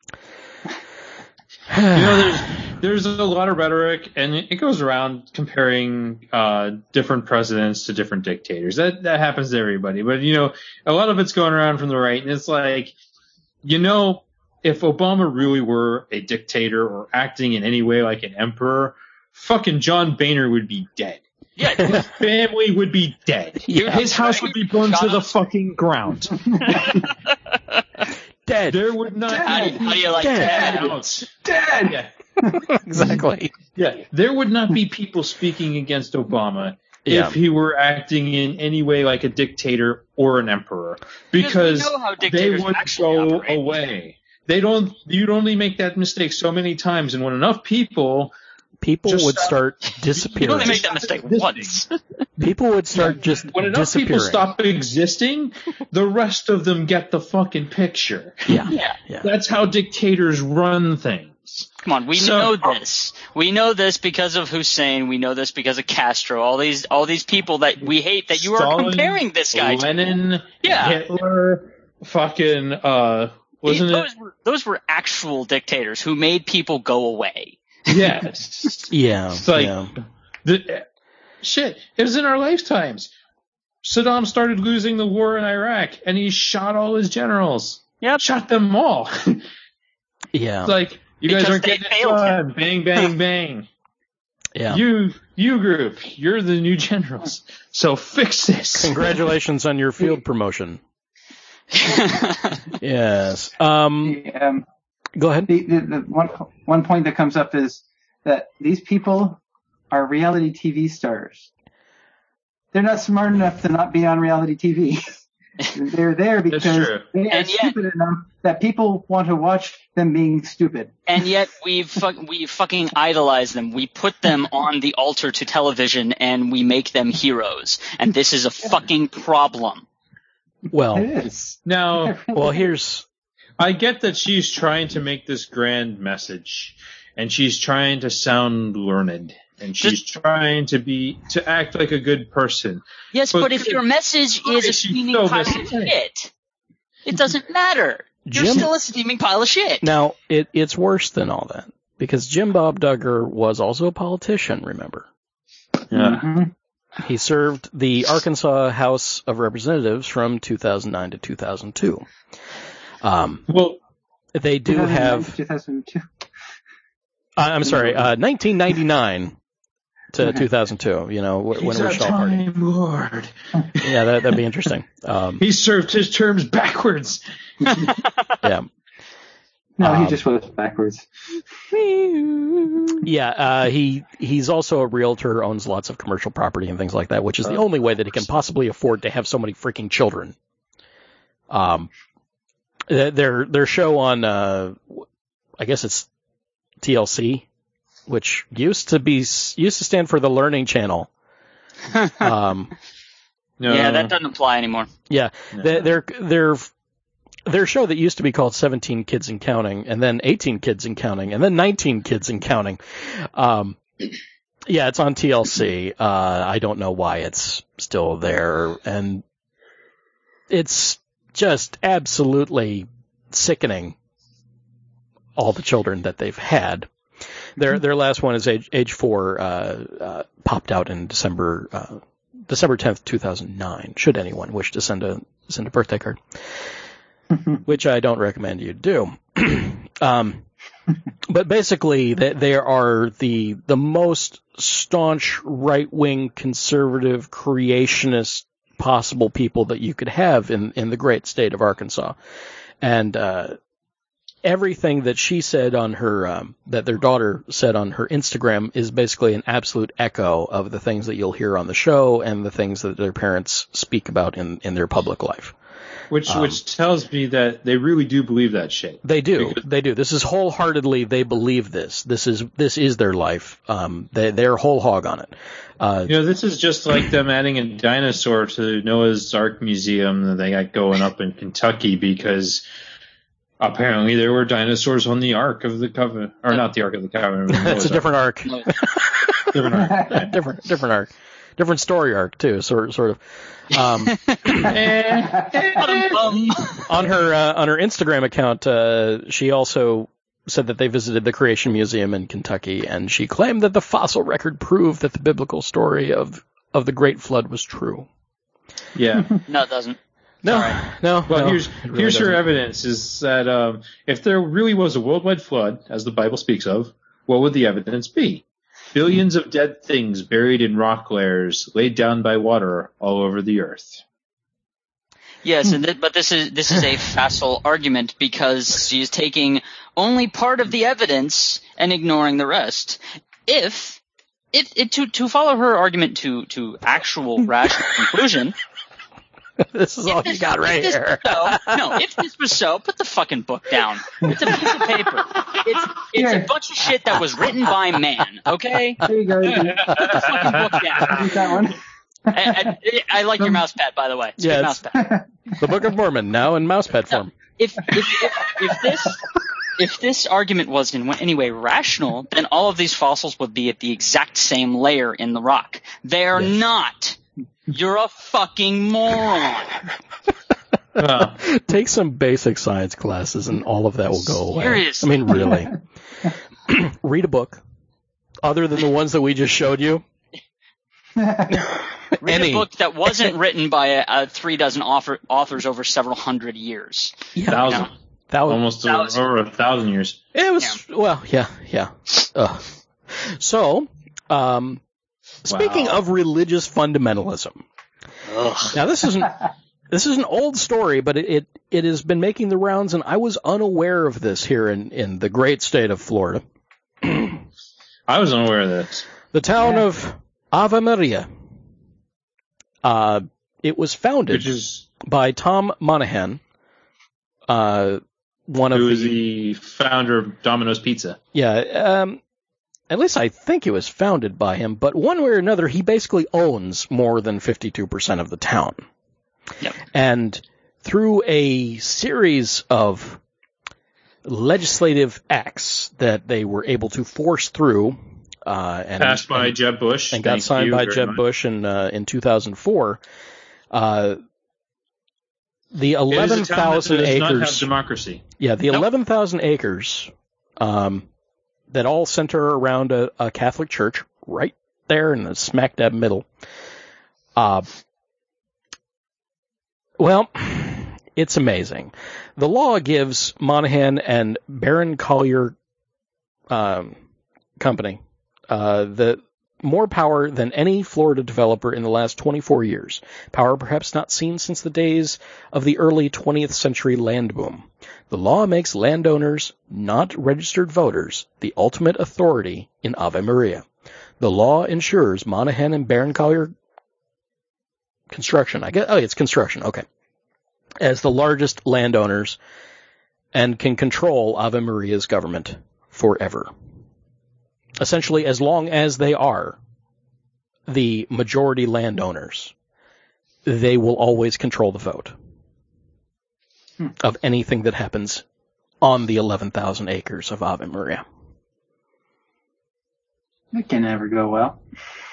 There's a lot of rhetoric, and it goes around comparing different presidents to different dictators. That happens to everybody. But, a lot of it's going around from the right, and it's like, if Obama really were a dictator or acting in any way like an emperor, fucking John Boehner would be dead. Yeah, his family would be dead. Yeah, his house would be burned to the fucking ground. Dead. There would not how do you like dead. Dead. Yeah. Exactly. Yeah. There would not be people speaking against Obama if he were acting in any way like a dictator or an emperor, because they would go away. You'd only make that mistake so many times, and when enough people would start disappearing. You only make that mistake once. People would start just when enough disappearing. people stop existing, the rest of them get the fucking picture. Yeah. That's how dictators run things. Come on, we know this. We know this because of Hussein. We know this because of Castro. All these people that we hate that you Stalin, are comparing this guy to. Lenin, Hitler, fucking those were actual dictators who made people go away. Yes. Yeah. It's like, shit, it was in our lifetimes. Saddam started losing the war in Iraq, and he shot all his generals. Yep. Shot them all. Yeah. It's like, you guys aren't getting it done. Bang, bang, bang. Yeah. You group, you're the new generals. So fix this. Congratulations on your field promotion. Yes. Go ahead. The one point that comes up is that these people are reality TV stars. They're not smart enough to not be on reality TV. They're there because they are stupid enough that people want to watch them being stupid. And yet we fucking idolize them. We put them on the altar to television and we make them heroes. And this is a fucking problem. Well, it is. Now, I get that she's trying to make this grand message, and she's trying to sound learned, and she's trying to act like a good person. Yes, but if your message is a steaming pile of shit, it doesn't matter. You're still a steaming pile of shit. Now, it's worse than all that, because Jim Bob Duggar was also a politician, remember? Yeah. Mm-hmm. He served the Arkansas House of Representatives from 2009 to 2002. They do have 2002. I'm sorry, 1999 to 2002. You know, when He's we're a time lord. Yeah, that'd be interesting. He served his terms backwards. Yeah. No, he just was backwards. Yeah, he's also a realtor, owns lots of commercial property and things like that, which is the only way that he can possibly afford to have so many freaking children. Their show on, I guess it's TLC, which used to stand for the Learning Channel. No. Yeah, that doesn't apply anymore. Yeah, No. their show that used to be called 17 Kids and Counting, and then 18 Kids and Counting, and then 19 Kids and Counting. Yeah, it's on TLC. I don't know why it's still there, and it's just absolutely sickening. All the children that they've had. Their last one is age 4, popped out in December 10th, 2009. Should anyone wish to send a birthday card, which I don't recommend you do. But basically, they are the most staunch right-wing conservative creationist possible people that you could have in the great state of Arkansas, and everything that she said on her, that their daughter said on her Instagram is basically an absolute echo of the things that you'll hear on the show and the things that their parents speak about in their public life. Which tells me that they really do believe that shit. They do. They do. This is wholeheartedly, they believe this. This is their life. They're whole hog on it. This is just like them adding a dinosaur to Noah's Ark Museum that they got going up in Kentucky because apparently there were dinosaurs on the Ark of the Covenant, or not the Ark of the Covenant. It's a different Ark. Different Ark. different Ark. Different story arc too, sort of. On her Instagram account, she also said that they visited the Creation Museum in Kentucky, and she claimed that the fossil record proved that the biblical story of the Great Flood was true. Yeah. No, it doesn't. No. Well, no, here's your evidence: is that if there really was a worldwide flood, as the Bible speaks of, what would the evidence be? Billions of dead things buried in rock layers, laid down by water all over the earth. Yes, but this is a facile argument because she is taking only part of the evidence and ignoring the rest. If to follow her argument to actual rational conclusion. This is all you got right here. If this was so, put the fucking book down. It's a piece of paper. It's a bunch of shit that was written by man, okay? There you go. Put the fucking book down. Use that one. I like your mouse pad, by the way. It's a good mouse pad. The Book of Mormon, now in mousepad form. If this argument was in any way rational, then all of these fossils would be at the exact same layer in the rock. They're not. You're a fucking moron. Take some basic science classes and all of that will go away. Seriously. I mean, really. Read a book other than the ones that we just showed you. Read a book that wasn't written by 36 authors over several hundred years. Yeah. Almost over 1,000 years. It was, yeah. So, speaking of religious fundamentalism, now this is an old story, but it has been making the rounds, and I was unaware of this here in the great state of Florida. I was unaware of this. The town of Ave Maria. It was founded by Tom Monahan, who is the founder of Domino's Pizza. Yeah, at least I think it was founded by him, but one way or another, he basically owns more than 52% of the town. Yep. And through a series of legislative acts that they were able to force through, and passed by Jeb Bush, and got signed by Jeb Bush in 2004, the 11,000 acres. Not have democracy. Yeah, the 11,000 acres that all center around a Catholic church right there in the smack dab middle. Well, it's amazing. The law gives Monahan and Barron Collier Company the more power than any Florida developer in the last 24 years. Power perhaps not seen since the days of the early 20th century land boom. The law makes landowners, not registered voters, the ultimate authority in Ave Maria. The law ensures Monahan and Barron Collier Construction, it's construction, okay, as the largest landowners and can control Ave Maria's government forever. Essentially, as long as they are the majority landowners they will always control the vote of anything that happens on the 11,000 acres of Ave Maria. That can never go well.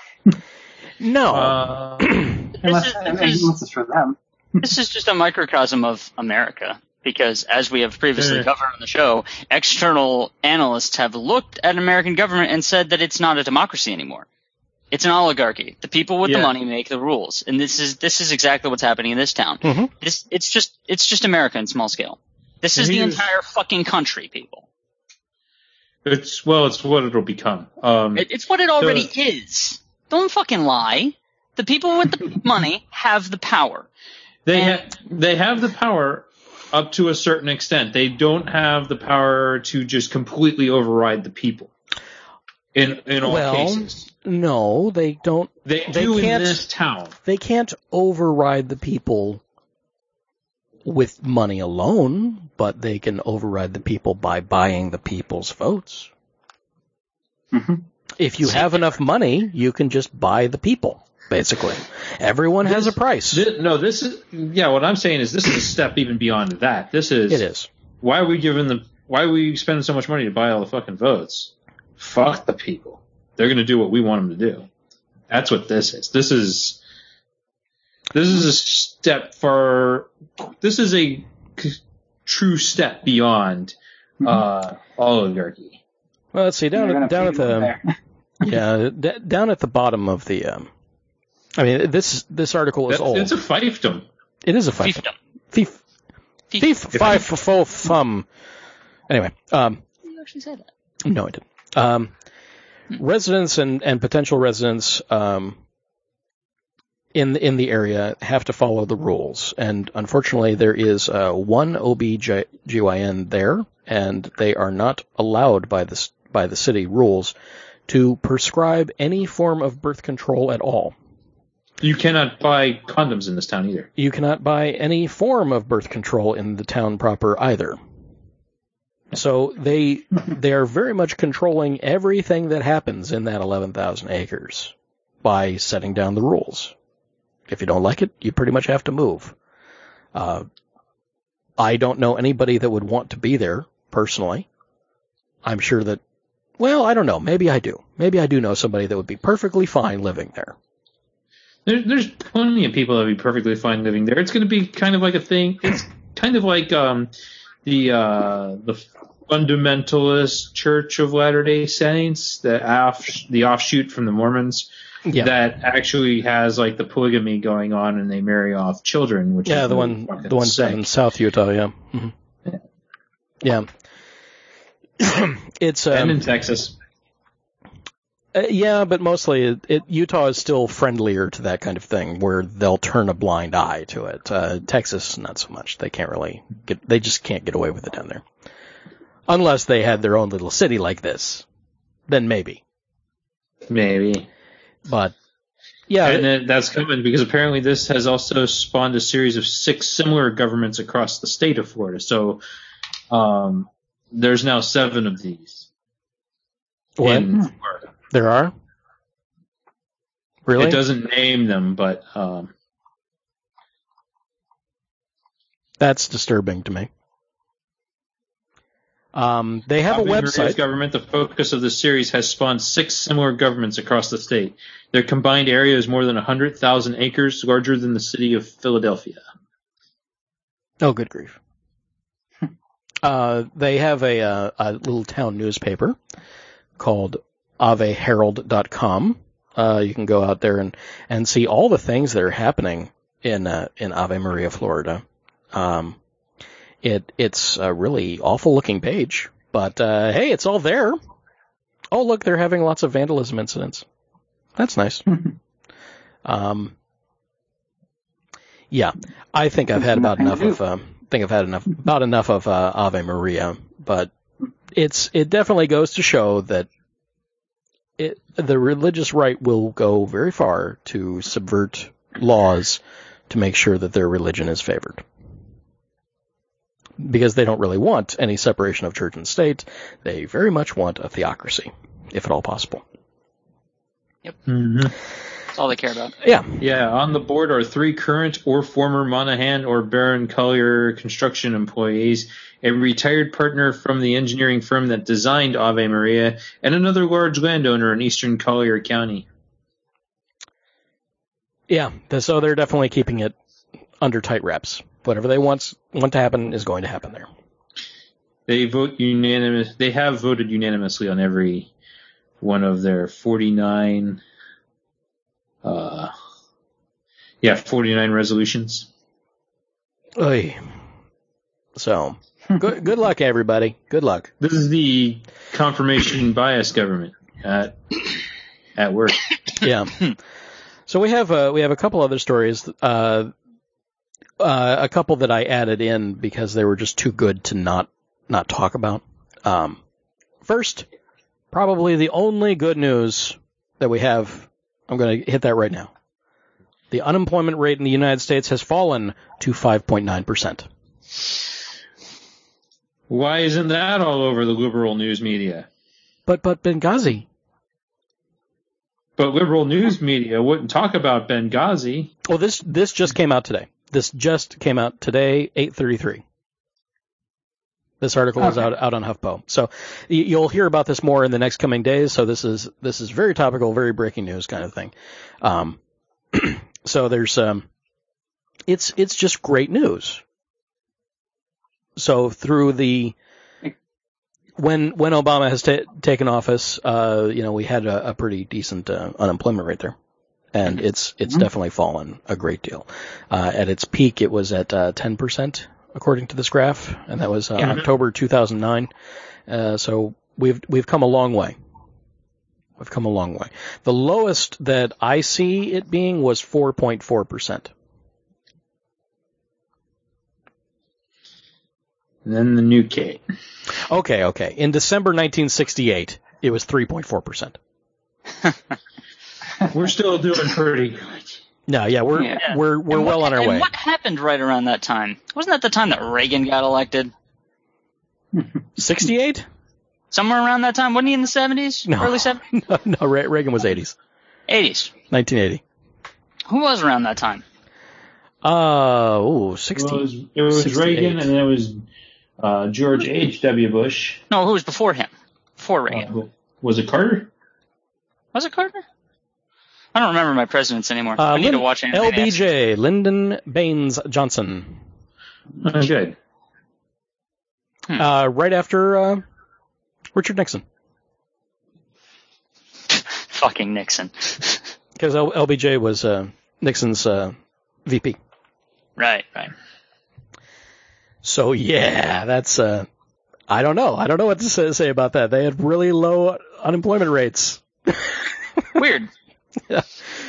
No. Unless it's for them. This is just a microcosm of America, because as we have previously covered on the show, external analysts have looked at American government and said that it's not a democracy anymore. It's an oligarchy. The people with the money make the rules, and this is exactly what's happening in this town. Mm-hmm. It's just America in small scale. This is the entire fucking country, people. It's what it'll become. It's what it already is. Don't fucking lie. The people with the money have the power. They have the power up to a certain extent. They don't have the power to just completely override the people. In all cases. No, they don't. They do in this town. They can't override the people with money alone, but they can override the people by buying the people's votes. Mm-hmm. If you have enough money, you can just buy the people, basically. Everyone has a price. What I'm saying is this is a step even beyond that. It is. Why are we spending so much money to buy all the fucking votes? Fuck the people. They're going to do what we want them to do. That's what this is. This is a step this is a true step beyond oligarchy. Well, let's see, down at the bottom of the this article is old. It's a fiefdom. It is a fiefdom. Thief, five, full, thumb. Anyway, You actually said that. No, I didn't. Residents and potential residents in the area have to follow the rules, and unfortunately, there is one OBGYN there, and they are not allowed by the city rules to prescribe any form of birth control at all. You cannot buy condoms in this town either. You cannot buy any form of birth control in the town proper either. So they are very much controlling everything that happens in that 11,000 acres by setting down the rules. If you don't like it, you pretty much have to move. I don't know anybody that would want to be there, personally. I'm sure that, well, I don't know. Maybe I do. Maybe I do know somebody that would be perfectly fine living there. There's plenty of people that would be perfectly fine living there. It's going to be kind of like a thing. It's kind of like the fundamentalist Church of Latter-day Saints, the offshoot from the Mormons, that actually has like the polygamy going on, and they marry off children. Which is the ones down in South Utah, yeah. Mm-hmm. Yeah. It's and in Texas. But mostly Utah is still friendlier to that kind of thing, where they'll turn a blind eye to it. Texas, not so much. They can't really they just can't get away with it down there. Unless they had their own little city like this. Then maybe. But, yeah. And that's coming because apparently this has also spawned a series of 6 similar governments across the state of Florida. So, there's now 7 of these. What? In Florida. There are? Really? It doesn't name them, but that's disturbing to me. They have a website. Government, the focus of the series, has spawned 6 similar governments across the state. Their combined area is more than 100,000 acres, larger than the city of Philadelphia. Oh, good grief. They have a little town newspaper called AveHerald.com. You can go out there and see all the things that are happening in Ave Maria, Florida. It's a really awful looking page, but hey, it's all there. Oh, look, they're having lots of vandalism incidents. That's nice. Yeah, I think I've had about enough of Ave Maria, but it definitely goes to show that the religious right will go very far to subvert laws to make sure that their religion is favored. Because they don't really want any separation of church and state. They very much want a theocracy, if at all possible. Yep. Mm-hmm. That's all they care about. Yeah. Yeah, on the board are 3 current or former Monahan or Barron Collier construction employees, a retired partner from the engineering firm that designed Ave Maria, and another large landowner in eastern Collier County. Yeah, so they're definitely keeping it under tight wraps. Whatever they want to happen is going to happen there. They have voted unanimously on every one of their 49 resolutions. Oy. So, good luck, everybody. Good luck. This is the confirmation bias government at work. Yeah. So we have a couple other stories. A couple that I added in because they were just too good to not talk about. First, probably the only good news that we have. I'm going to hit that right now. The unemployment rate in the United States has fallen to 5.9%. Why isn't that all over the liberal news media? But Benghazi. But liberal news media wouldn't talk about Benghazi. Well, this just came out today. This just came out today, 8:33. This article is out on HuffPo. So you'll hear about this more in the next coming days. So this is very topical, very breaking news kind of thing. So there's it's just great news. So through when Obama has taken office, we had a pretty decent unemployment rate there, and it's definitely fallen a great deal. At its peak, it was at 10%, according to this graph, and that was October 2009. So we've come a long way. We've come a long way. The lowest that I see it being was 4.4%. And then the new Kate. Okay. In December 1968, it was 3.4%. We're still doing pretty good. No, yeah, we're well on our way. What happened right around that time? Wasn't that the time that Reagan got elected? 68? Somewhere around that time? Wasn't he in the 70s? No. Early 70s? No, Reagan was 80s. 80s. 1980. Who was around that time? 60. It was 68. Reagan, and then it was George H.W. Bush. No, who was before him? Before Reagan. Was it Carter? Was it Carter? I don't remember my presidents anymore. I need to watch anything. LBJ, Lyndon Baines Johnson. Good. Right after Richard Nixon. Fucking Nixon. Because LBJ was Nixon's VP. Right. So yeah, that's I don't know what to say about that. They had really low unemployment rates. Weird. Yeah.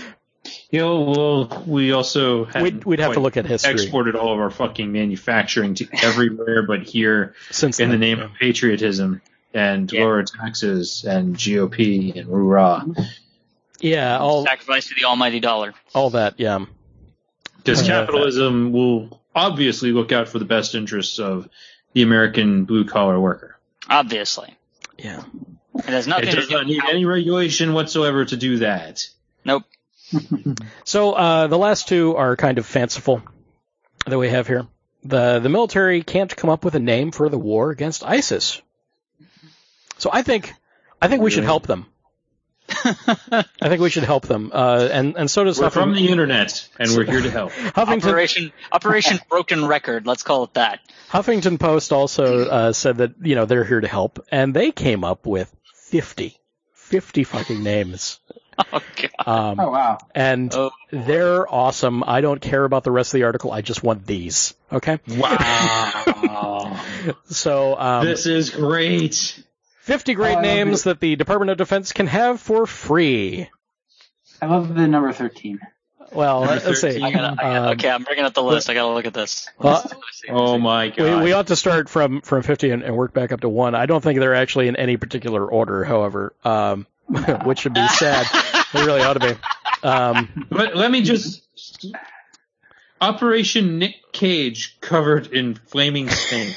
We also we'd have to look at history. Exported all of our fucking manufacturing to everywhere but here in the name of patriotism and lower taxes and GOP and rah-rah. Yeah, sacrifice to the almighty dollar. All that, yeah. Because capitalism will obviously look out for the best interests of the American blue-collar worker. Obviously. Yeah. It has nothing It does not need any regulation whatsoever to do that. Nope. So the last two are kind of fanciful that we have here. The military can't come up with a name for the war against ISIS. So I think we should help them. I think we should help them. And so does We're Huffington. from the internet, and we're here to help. Operation Broken Record. Let's call it that. Huffington Post also said that they're here to help, and they came up with 50 fucking names. Oh God. Oh wow. And they're awesome. I don't care about the rest of the article. I just want these. Okay. Wow. So this is great. 50 great names that the Department of Defense can have for free. I love the number 13. Well, let's see. Okay, I'm bringing up the list. I gotta look at this. Oh my God. We ought to start from 50 and work back up to 1. I don't think they're actually in any particular order, however, which would be sad. They really ought to be. Let me just... Operation Nick Cage covered in flaming paint.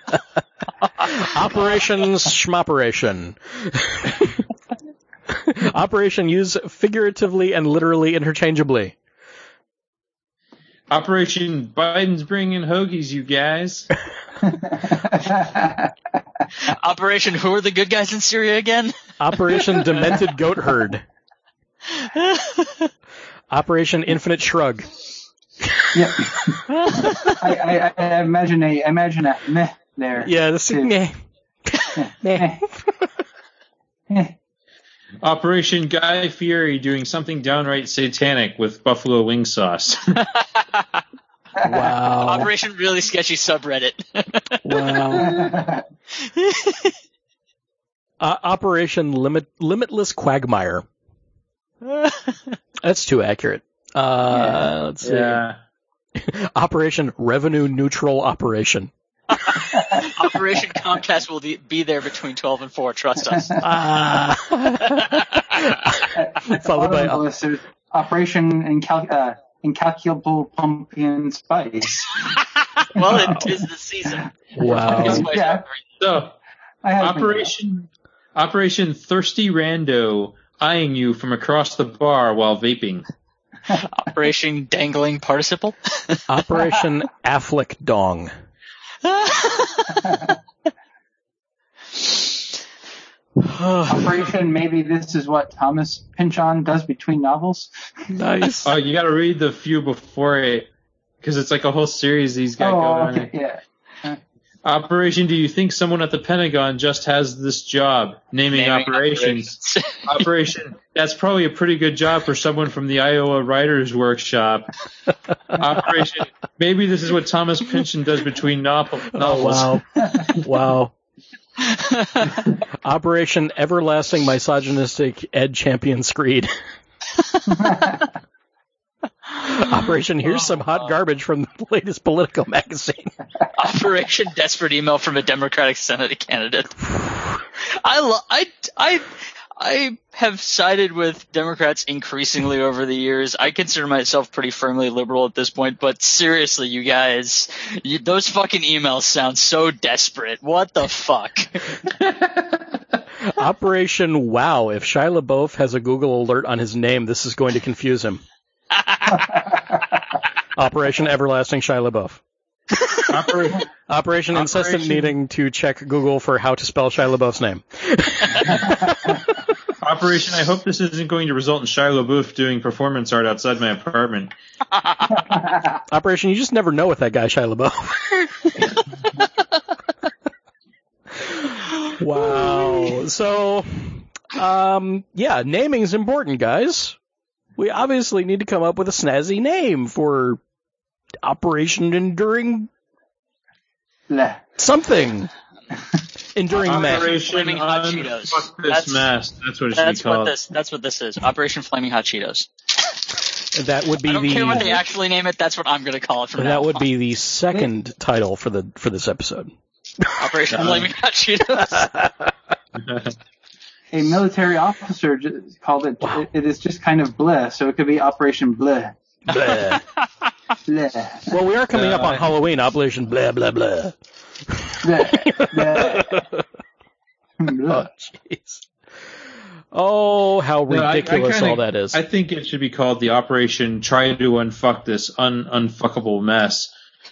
Operation Schmoperation. Operation used figuratively and literally interchangeably. Operation Biden's bringing hoagies, you guys. Operation Who are the good guys in Syria again? Operation Demented Goat Herd. Operation Infinite Shrug. Yep. I imagine a meh there. Yeah, this is meh. Meh. Operation Guy Fieri doing something downright satanic with buffalo wing sauce. Wow. Operation Really Sketchy Subreddit. Wow. Operation Limitless Quagmire. That's too accurate. Let's see. Yeah. Operation Revenue Neutral Operation. Operation Comcast will be there between 12 and 4. Trust us. Followed by Operation Incalculable Pumpkin Spice. Well, it is the season. Wow. Yeah. So, Operation Thirsty Rando eyeing you from across the bar while vaping. Operation Dangling Participle. Operation Affleck Dong. Operation Maybe This Is What Thomas Pynchon Does Between Novels. Nice. Oh, you got to read the few before it, because it's like a whole series he's got going on. Okay, yeah. Operation Do You Think Someone at the Pentagon Just Has This Job? Naming operations. Operation That's Probably a Pretty Good Job for Someone from the Iowa Writers Workshop. Operation Maybe This Is What Thomas Pynchon Does Between Novels. Oh, wow. Wow. Operation Everlasting Misogynistic Ed Champion Screed. Operation Here's Some Hot Garbage from the latest Politico magazine. Operation Desperate Email from a Democratic Senate candidate. I have sided with Democrats increasingly over the years. I consider myself pretty firmly liberal at this point, but seriously, you guys, those fucking emails sound so desperate. What the fuck? Operation Wow. If Shia LaBeouf has a Google alert on his name, this is going to confuse him. Operation Everlasting Shia LaBeouf. Operation Insistent Needing to check Google for how to spell Shia LaBeouf's name. Operation I Hope This Isn't Going to Result in Shia LaBeouf doing performance art outside my apartment. Operation You Just Never Know with that guy Shia LaBeouf. Wow. So, yeah, naming is important, guys. We obviously need to come up with a snazzy name for Operation Enduring something. Enduring Mess. Operation Flaming Hot Cheetos. Fuck this mess. That's what it should be called. That's what this is. Operation Flaming Hot Cheetos. That would be I don't care what they actually name it. That's what I'm going to call it from now That would on. be the second title for this episode. Operation Flaming Hot Cheetos. A military officer called it. Wow. It is just kind of bleh, so it could be Operation Bleh. Bleh. Bleh. Well, we are coming up on Halloween. Operation Blah Blah Blah. Bleh. Bleh. Oh, jeez. Oh, how ridiculous all that is. I think it should be called the Operation Try to Unfuck This Unfuckable Mess.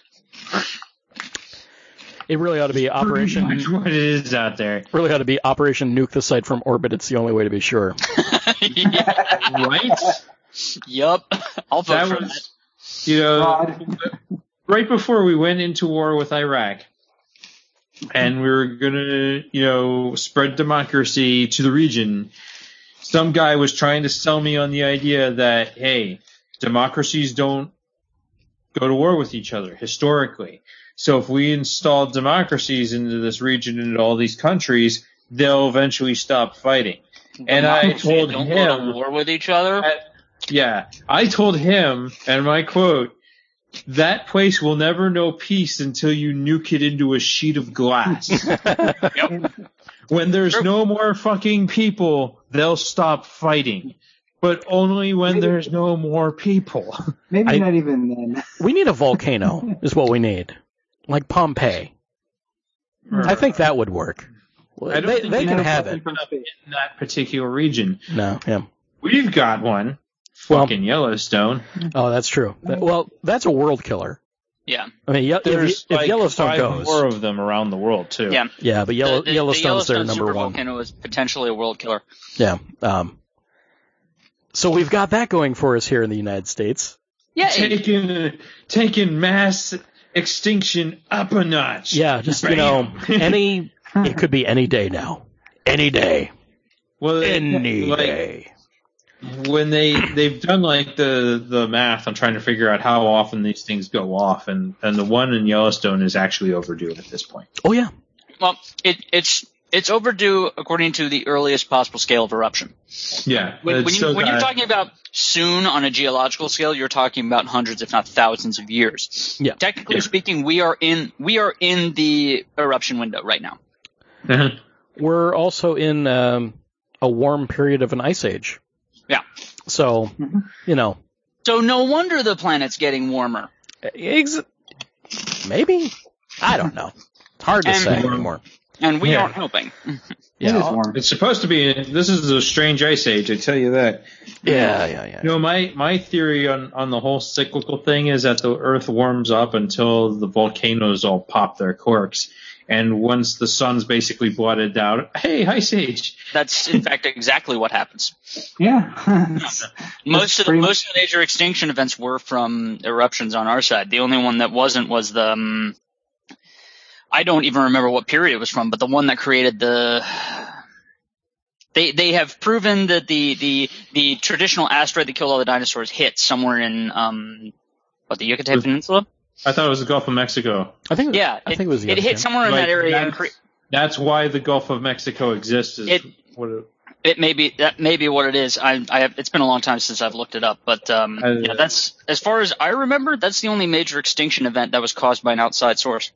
It really ought to be Operation... Pretty much what it is out there. Really ought to be Operation Nuke the Site from Orbit. It's the only way to be sure. Right? Yup. I'll vote for that. You know, right before we went into war with Iraq, and we were going to, spread democracy to the region, some guy was trying to sell me on the idea that, hey, democracies don't go to war with each other historically. So if we install democracies into this region and into all these countries, they'll eventually stop fighting. And I told him, go to war with each other. I told him, and my quote, that place will never know peace until you nuke it into a sheet of glass. Yep. When there's no more fucking people, they'll stop fighting. But only when there's no more people. Maybe not even then. We need a volcano, is what we need. Like Pompeii. I think that would work. I don't think they can we have it. up in that particular region. No, yeah. We've got one. Fucking Yellowstone. Oh, that's true. Well, that's a world killer. Yeah. I mean, There's if Yellowstone 5 goes, more of them around the world too. Yeah. Yeah, but Yellowstone's the their Yellowstone number one. supervolcano is potentially a world killer. Yeah. So we've got that going for us here in the United States. Yeah. Taking mass extinction up a notch. Yeah, just Bam. it could be any day now. Any day. Well, Any like, day. when they've done like the math on trying to figure out how often these things go off, and the one in Yellowstone is actually overdue at this point. Oh yeah. Well, it's overdue according to the earliest possible scale of eruption. Yeah. When you're talking about soon on a geological scale, you're talking about hundreds, if not thousands, of years. Yeah. Technically speaking, we are in the eruption window right now. Uh-huh. We're also in a warm period of an ice age. Yeah. So, So no wonder the planet's getting warmer. Maybe? I don't know. It's hard to say anymore. And we aren't helping. Yeah. It is warm. It's supposed to be. This is a strange ice age, I tell you that. Yeah. My theory on the whole cyclical thing is that the Earth warms up until the volcanoes all pop their corks, and once the sun's basically blotted out, hey, ice age. That's in fact exactly what happens. Yeah. Most of the major extinction events were from eruptions on our side. The only one that wasn't was the I don't even remember what period it was from, but the one that created they have proven that the traditional asteroid that killed all the dinosaurs hit somewhere in the Yucatan Peninsula. I thought it was the Gulf of Mexico. I think it was. It hit somewhere in that area. That's why the Gulf of Mexico exists. It may be what it is. It's been a long time since I've looked it up, but that's as far as I remember. That's the only major extinction event that was caused by an outside source.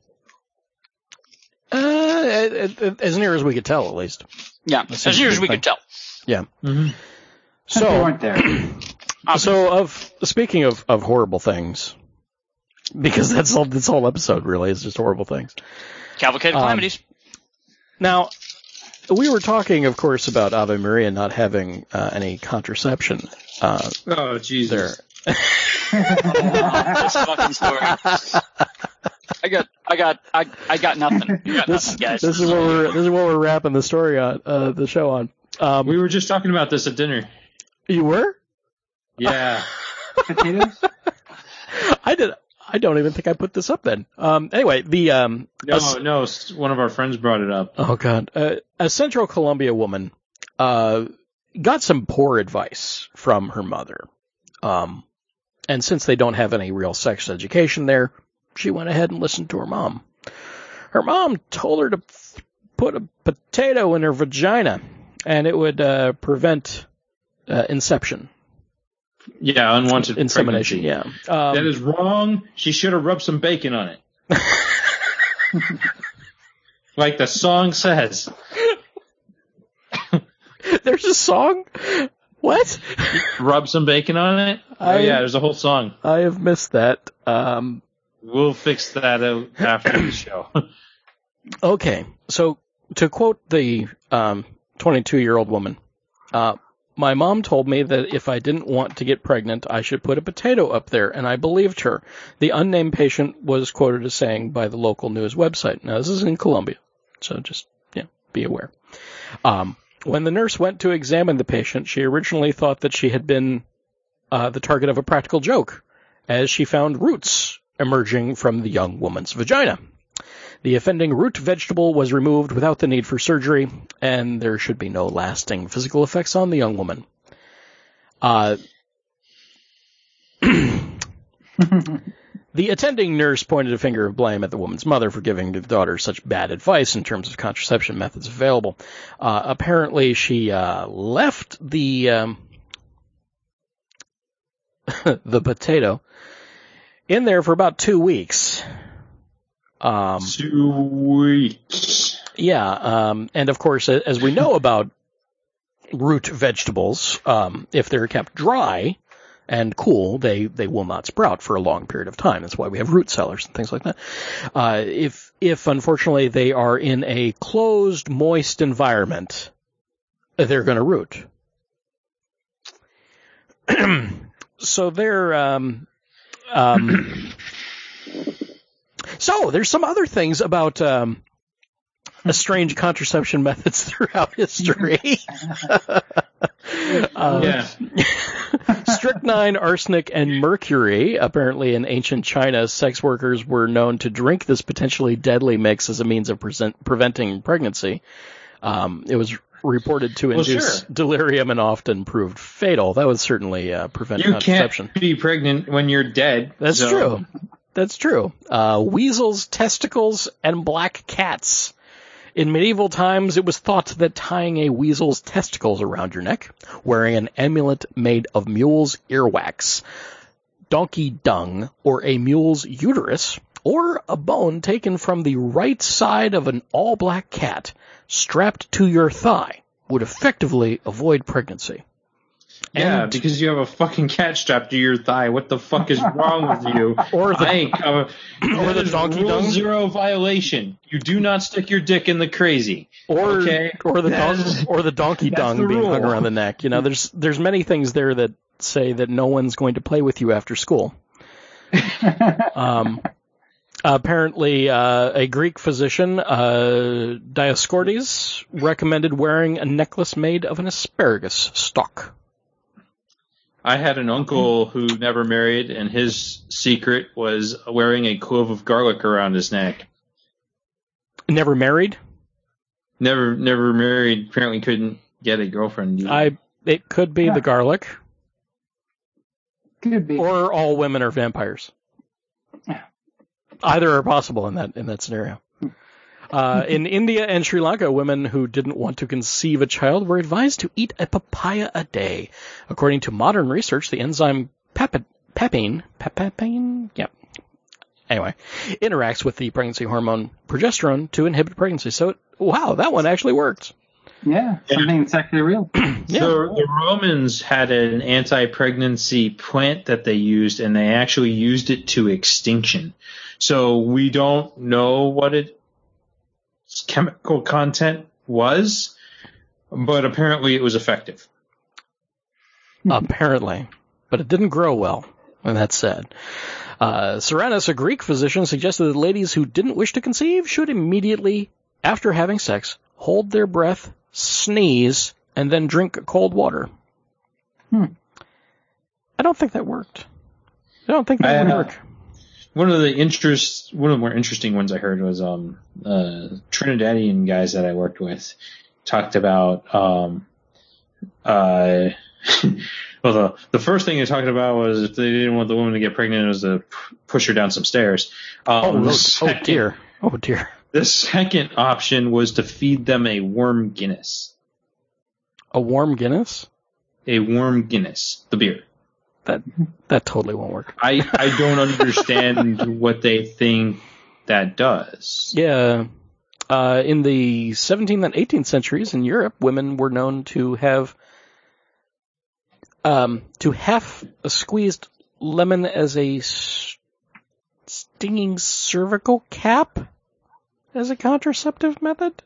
As near as we could tell, at least. Yeah, as near as we could tell. Yeah. Mm-hmm. They weren't there. So speaking of horrible things, because that's all this whole episode really is just horrible things. Cavalcade of calamities. Now, we were talking, of course, about Ave Maria not having any contraception. Oh, Jesus. There. This fucking story. I got nothing. Guys. This is what we're wrapping the story on, the show on. We were just talking about this at dinner. You were? Yeah. Potatoes? I don't even think I put this up then. Anyway, No, one of our friends brought it up. Oh God. A Central Columbia woman, got some poor advice from her mother. And since they don't have any real sex education there, she went ahead and listened to her mom. Her mom told her to put a potato in her vagina, and it would prevent inception. Yeah, unwanted insemination. Pregnancy. Yeah, that is wrong. She should have rubbed some bacon on it, like the song says. There's a song. What? Rub some bacon on it? There's a whole song. I have missed that. We'll fix that out after the show. Okay, so to quote the 22-year-old woman, my mom told me that if I didn't want to get pregnant, I should put a potato up there, and I believed her. The unnamed patient was quoted as saying by the local news website. Now, this is in Colombia, so just be aware. When the nurse went to examine the patient, she originally thought that she had been the target of a practical joke, as she found roots emerging from the young woman's vagina. The offending root vegetable was removed without the need for surgery, and there should be no lasting physical effects on the young woman. The attending nurse pointed a finger of blame at the woman's mother for giving the daughter such bad advice in terms of contraception methods available. Apparently, she left the the potato in there for about 2 weeks. 2 weeks. Yeah, and of course, as we know about root vegetables, if they're kept dry and cool, they will not sprout for a long period of time. That's why we have root cellars and things like that. If unfortunately they are in a closed, moist environment, they're going to root. So so there's some other things about strange contraception methods throughout history. Strychnine, arsenic, and mercury. Apparently in ancient China, sex workers were known to drink this potentially deadly mix as a means of preventing pregnancy. It was reported to induce delirium and often proved fatal. That would certainly prevent contraception. You can't be pregnant when you're dead. That's true. That's true. Weasels, testicles, and black cats. In medieval times, it was thought that tying a weasel's testicles around your neck, wearing an amulet made of mule's earwax, donkey dung, or a mule's uterus, or a bone taken from the right side of an all-black cat strapped to your thigh would effectively avoid pregnancy. Yeah, because you have a fucking cat strapped to your thigh. What the fuck is wrong with you? Or the donkey Rule dung. 0 violation. You do not stick your dick in the crazy. Or the donkey dung the being rule. hung around the neck. You know, there's many things there that say that no one's going to play with you after school. Apparently, a Greek physician, Dioscorides, recommended wearing a necklace made of an asparagus stalk. I had an uncle who never married, and his secret was wearing a clove of garlic around his neck. Never married? Never married. Apparently couldn't get a girlfriend. It could be the garlic. Could be. Or all women are vampires. Either are possible in that scenario. In India and Sri Lanka, women who didn't want to conceive a child were advised to eat a papaya a day. According to modern research, the enzyme papain, anyway, interacts with the pregnancy hormone progesterone to inhibit pregnancy. So, wow, that one actually worked. Yeah, something that's actually real. The Romans had an anti-pregnancy plant that they used, and they actually used it to extinction. So we don't know what its chemical content was, but apparently it was effective. Apparently. But it didn't grow well, and that's sad. Serenus, a Greek physician, suggested that ladies who didn't wish to conceive should immediately, after having sex, hold their breath, sneeze, and then drink cold water. I don't think that worked. I don't think that would work. One of the more interesting ones I heard was Trinidadian guys that I worked with talked about well, the first thing they talked about was if they didn't want the woman to get pregnant, it was to push her down some stairs. Oh dear. The second option was to feed them a warm Guinness. A warm Guinness? A warm Guinness, the beer. That totally won't work. I don't understand what they think that does. Yeah. In the 17th and 18th centuries in Europe, women were known to have a squeezed lemon as a stinging cervical cap as a contraceptive method.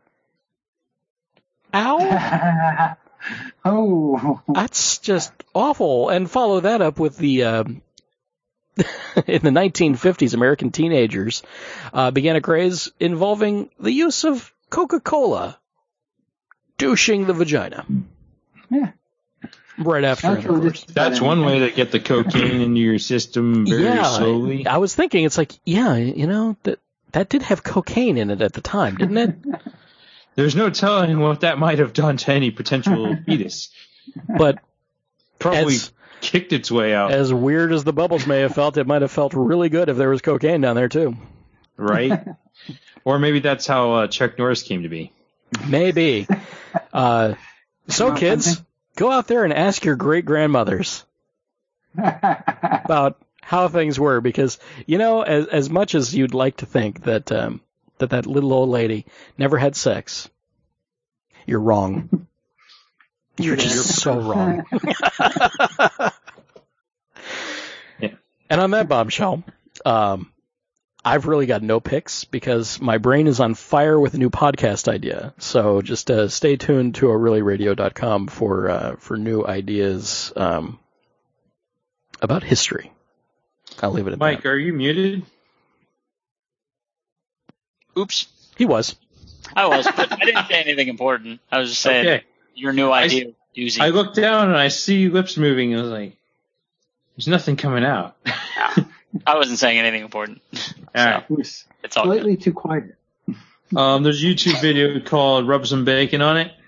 Ow! Oh, That's just awful. And follow that up with the in the 1950s, American teenagers began a craze involving the use of Coca-Cola douching the vagina. Yeah. Right after intercourse. That's one way to get the cocaine into your system very slowly. I was thinking, it's like, that did have cocaine in it at the time, didn't it? There's no telling what that might have done to any potential fetus. But probably kicked its way out. As weird as the bubbles may have felt, it might have felt really good if there was cocaine down there too. Right? Or maybe that's how Chuck Norris came to be. Maybe. So kids, go out there and ask your great-grandmothers about how things were, because, as much as you'd like to think that that little old lady never had sex, you're wrong. You're just so wrong. And on that bombshell, I've really got no picks because my brain is on fire with a new podcast idea. So just stay tuned to AureliaRadio.com for new ideas about history. I'll leave it at Mike, that. are you muted? Oops. He was. I was, but I didn't say anything important. I was just saying Okay. your new idea. Doozy. I look down and I see lips moving, and I was like, "There's nothing coming out." I wasn't saying anything important. All right. It's all Slightly good. too quiet. There's a YouTube video called "Rub Some Bacon on It."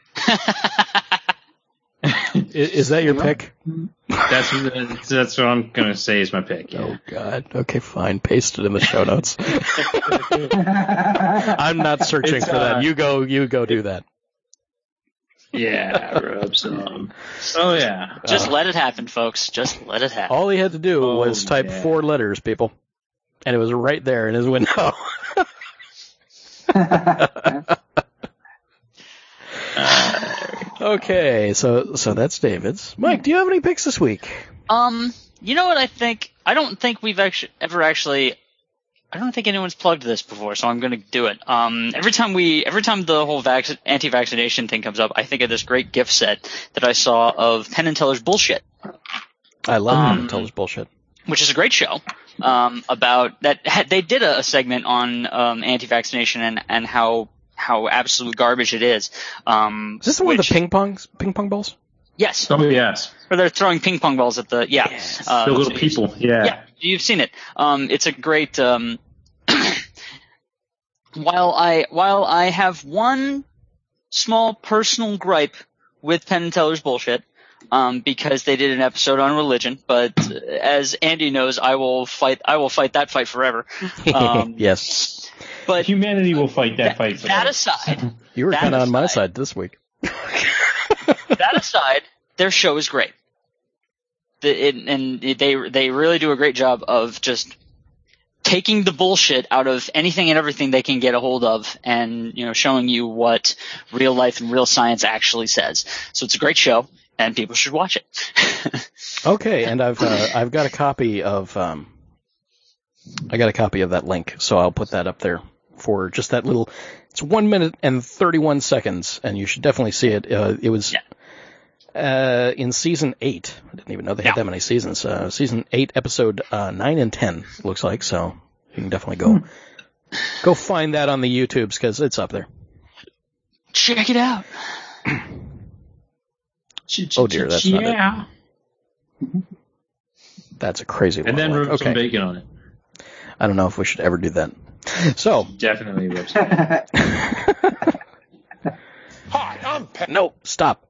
Is that your pick? That's what I'm gonna say is my pick. Yeah. Oh God. Okay, fine. Paste it in the show notes. I'm not searching for that. You go do that. Yeah, rub some. Oh yeah. Just let it happen, folks. Just let it happen. All he had to do was type 4 letters, people. And it was right there in his window. Okay, so that's David's. Mike, do you have any picks this week? You know what I think? I don't think we've I don't think anyone's plugged this before, so I'm going to do it. Every time the whole anti-vaccination thing comes up, I think of this great gift set that I saw of Penn and Teller's Bullshit. I love Penn and Teller's Bullshit, which is a great show. About that, they did a segment on anti-vaccination and how absolute garbage it is. Is this the one with the ping pong balls? Yes. Oh yes. Where they're throwing ping pong balls at the Yes. The little people. Yeah. Yeah. You've seen it. It's a great. While I have one small personal gripe with Penn and Teller's Bullshit, because they did an episode on religion, but as Andy knows, I will fight that fight forever. Yes. But humanity will fight that fight forever. That aside, you were kind of on my side this week. That aside, their show is great. And they really do a great job of just taking the bullshit out of anything and everything they can get a hold of, and showing you what real life and real science actually says. So it's a great show, and people should watch it. Okay, and I've got a copy of that link, so I'll put that up there for just that little. It's 1 minute and 31 seconds, and you should definitely see it. It was. Yeah. In season 8, I didn't even know they had that many seasons. Season 8, episode 9 and 10 looks like. So you can definitely go find that on the YouTubes because it's up there. Check it out. Oh dear, that's not it. That's a crazy one. And then rub some bacon on it. I don't know if we should ever do that. So definitely rub some bacon. Hi, I'm Penn. No, stop.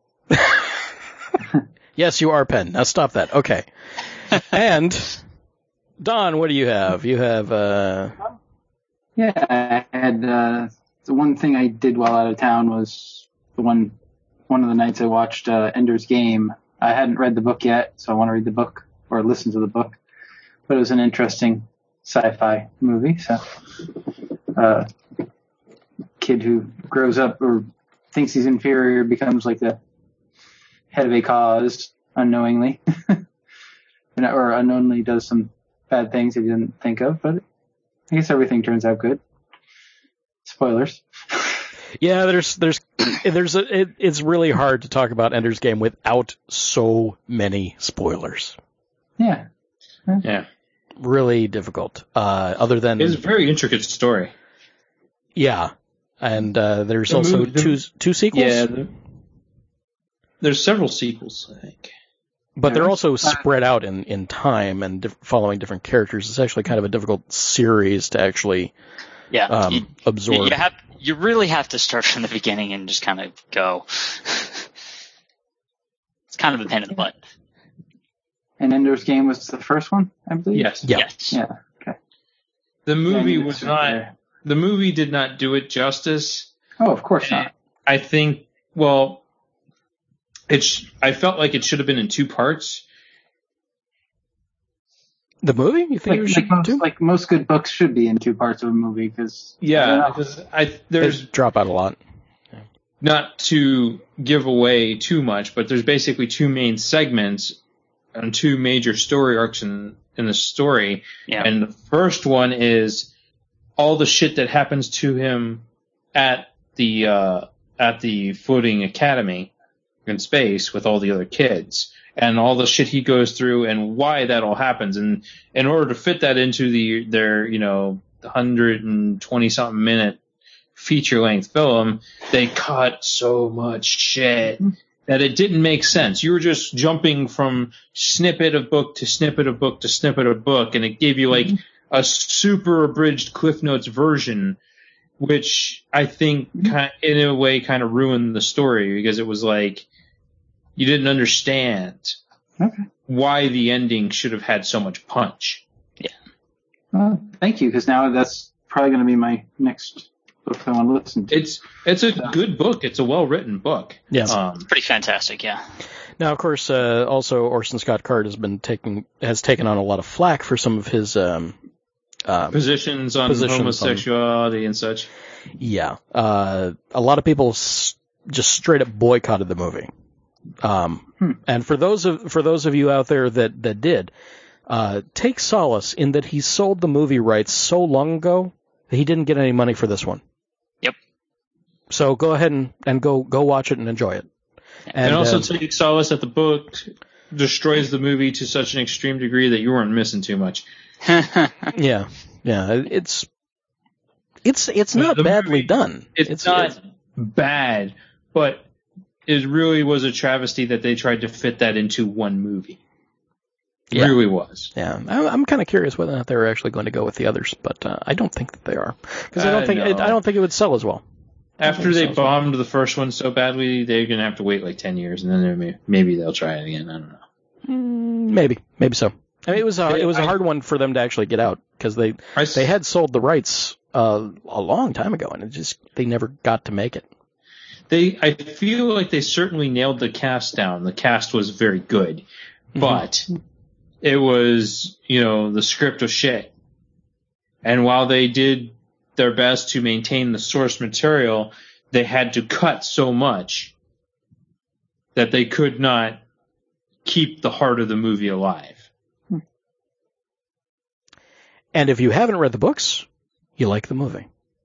Yes, you are Penn. Now stop that. Okay. And Don, what do you have? You have Yeah, I had the one thing I did while out of town was one of the nights I watched Ender's Game. I hadn't read the book yet, so I want to read the book or listen to the book. But it was an interesting sci-fi movie. So, kid who grows up or thinks he's inferior becomes like the head of a cause unknowingly, or unknowingly does some bad things he didn't think of. But I guess everything turns out good. Spoilers. Yeah, it's really hard to talk about Ender's Game without so many spoilers. Yeah. Yeah. Really difficult. Other than it's a very intricate story. Yeah, and there's also two sequels. Yeah, there's several sequels, I think. But they're also spread out in time and following different characters. It's actually kind of a difficult series to actually absorb. You really have to start from the beginning and just kind of go. It's kind of a pain in the butt. And Ender's Game was the first one, I believe? Yes. Yes. Yeah. Okay. The movie was not. The movie did not do it justice. Oh, of course not. I think. Well, I felt like it should have been in 2 parts. The movie? You think like most good books should be in 2 parts of a movie because because there's drop out a lot. Yeah. Not to give away too much, but there's basically 2 main segments on two major story arcs in the story. Yeah. And the first one is all the shit that happens to him at the floating academy in space with all the other kids, and all the shit he goes through and why that all happens. And in order to fit that into their 120 something minute feature length film, they cut so much shit that it didn't make sense. You were just jumping from snippet of book to snippet of book to snippet of book, and it gave you like a super abridged Cliff Notes version, which I think in a way kind of ruined the story, because it was like you didn't understand why the ending should have had so much punch. Yeah. Thank you, because now that's probably going to be my next book I want to listen to. It's a good book. It's a well-written book. Yeah. Pretty fantastic, yeah. Now, of course, also Orson Scott Card has taken on a lot of flack for some of his positions on homosexuality and such. Yeah. A lot of people just straight up boycotted the movie. And for those of you out there that did, take solace in that he sold the movie rights so long ago that he didn't get any money for this one. Yep. So go ahead and go watch it and enjoy it. And also take solace that the book destroys the movie to such an extreme degree that you weren't missing too much. Yeah. It's not badly done. It's not bad, but it really was a travesty that they tried to fit that into one movie. It really was. Yeah, I'm kind of curious whether or not they're actually going to go with the others, but I don't think that they are, because I don't think it would sell as well. After they bombed the first one so badly, they're gonna have to wait like 10 years, and then maybe they'll try it again. I don't know. Maybe so. I mean, it was a hard one for them to actually get out, because they had sold the rights a long time ago, and they never got to make it. I feel like they certainly nailed the cast down. The cast was very good, but it was, the script was shit. And while they did their best to maintain the source material, they had to cut so much that they could not keep the heart of the movie alive. And if you haven't read the books, you like the movie.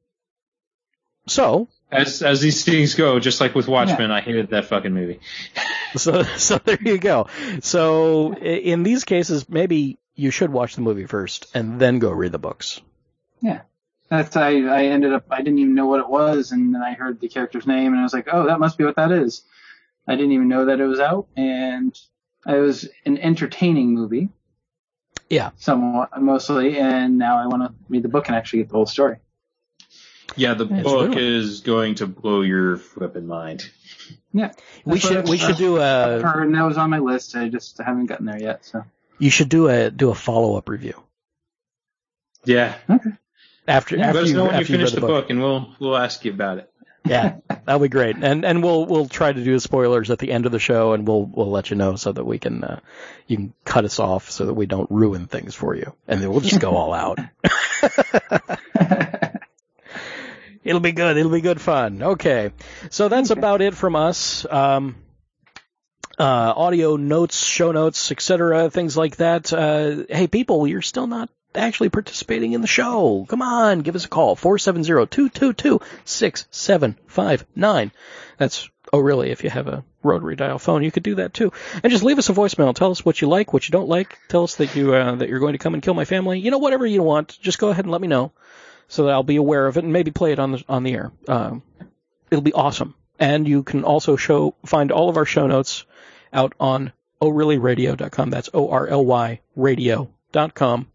So, as these things go, just like with Watchmen, I hated that fucking movie. So there you go. So in these cases, maybe you should watch the movie first and then go read the books. Yeah. I ended up, I didn't even know what it was, and then I heard the character's name, and I was like, oh, that must be what that is. I didn't even know that it was out, and it was an entertaining movie. Yeah. Somewhat, mostly, and now I want to read the book and actually get the whole story. Yeah, the book is going to blow your flipping mind. Yeah. We should do and that was on my list. I just haven't gotten there yet, so. You should do a follow-up review. Yeah. Okay. After let us know when you finish the book, and we'll ask you about it. Yeah, that'll be great. And we'll try to do spoilers at the end of the show, and we'll let you know so that we can you can cut us off so that we don't ruin things for you, and then we'll just go all out. It'll be good. It'll be good fun. Okay, so that's about it from us. Audio notes, show notes, etc., things like that. Hey, people, you're still not actually participating in the show. Come on, give us a call. 470-222-6759. That's, really, if you have a rotary dial phone, you could do that too. And just leave us a voicemail. Tell us what you like, what you don't like. Tell us that you're going to come and kill my family. Whatever you want. Just go ahead and let me know so that I'll be aware of it and maybe play it on the air. It'll be awesome. And you can also find all of our show notes out on oreallyradio.com. That's ORLY radio.com.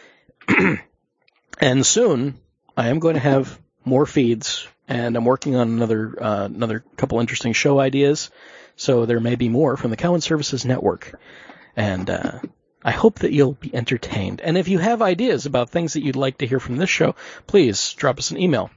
And soon I am going to have more feeds, and I'm working on another couple interesting show ideas. So there may be more from the Cowan Services Network. And I hope that you'll be entertained. And if you have ideas about things that you'd like to hear from this show, please drop us an email,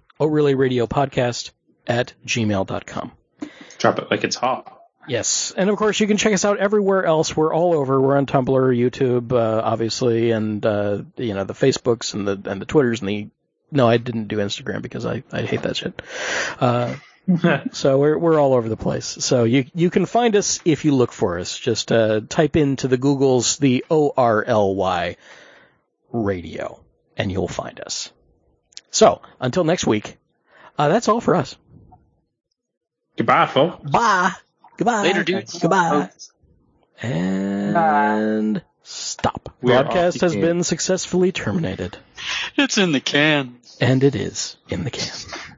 oreallyradiopodcast@gmail.com. Drop it like it's hot. Yes, and of course you can check us out everywhere else. We're all over. We're on Tumblr, YouTube, obviously, and the Facebooks and the Twitters and no, I didn't do Instagram because I hate that shit. So we're all over the place. So you can find us if you look for us. Just type into the Googles the ORLY radio, and you'll find us. So until next week, that's all for us. Goodbye, folks. Bye. Goodbye. Later, dudes. Goodbye. And stop. We are Broadcast off the has air. been successfully terminated. It's in the can. And it is in the can.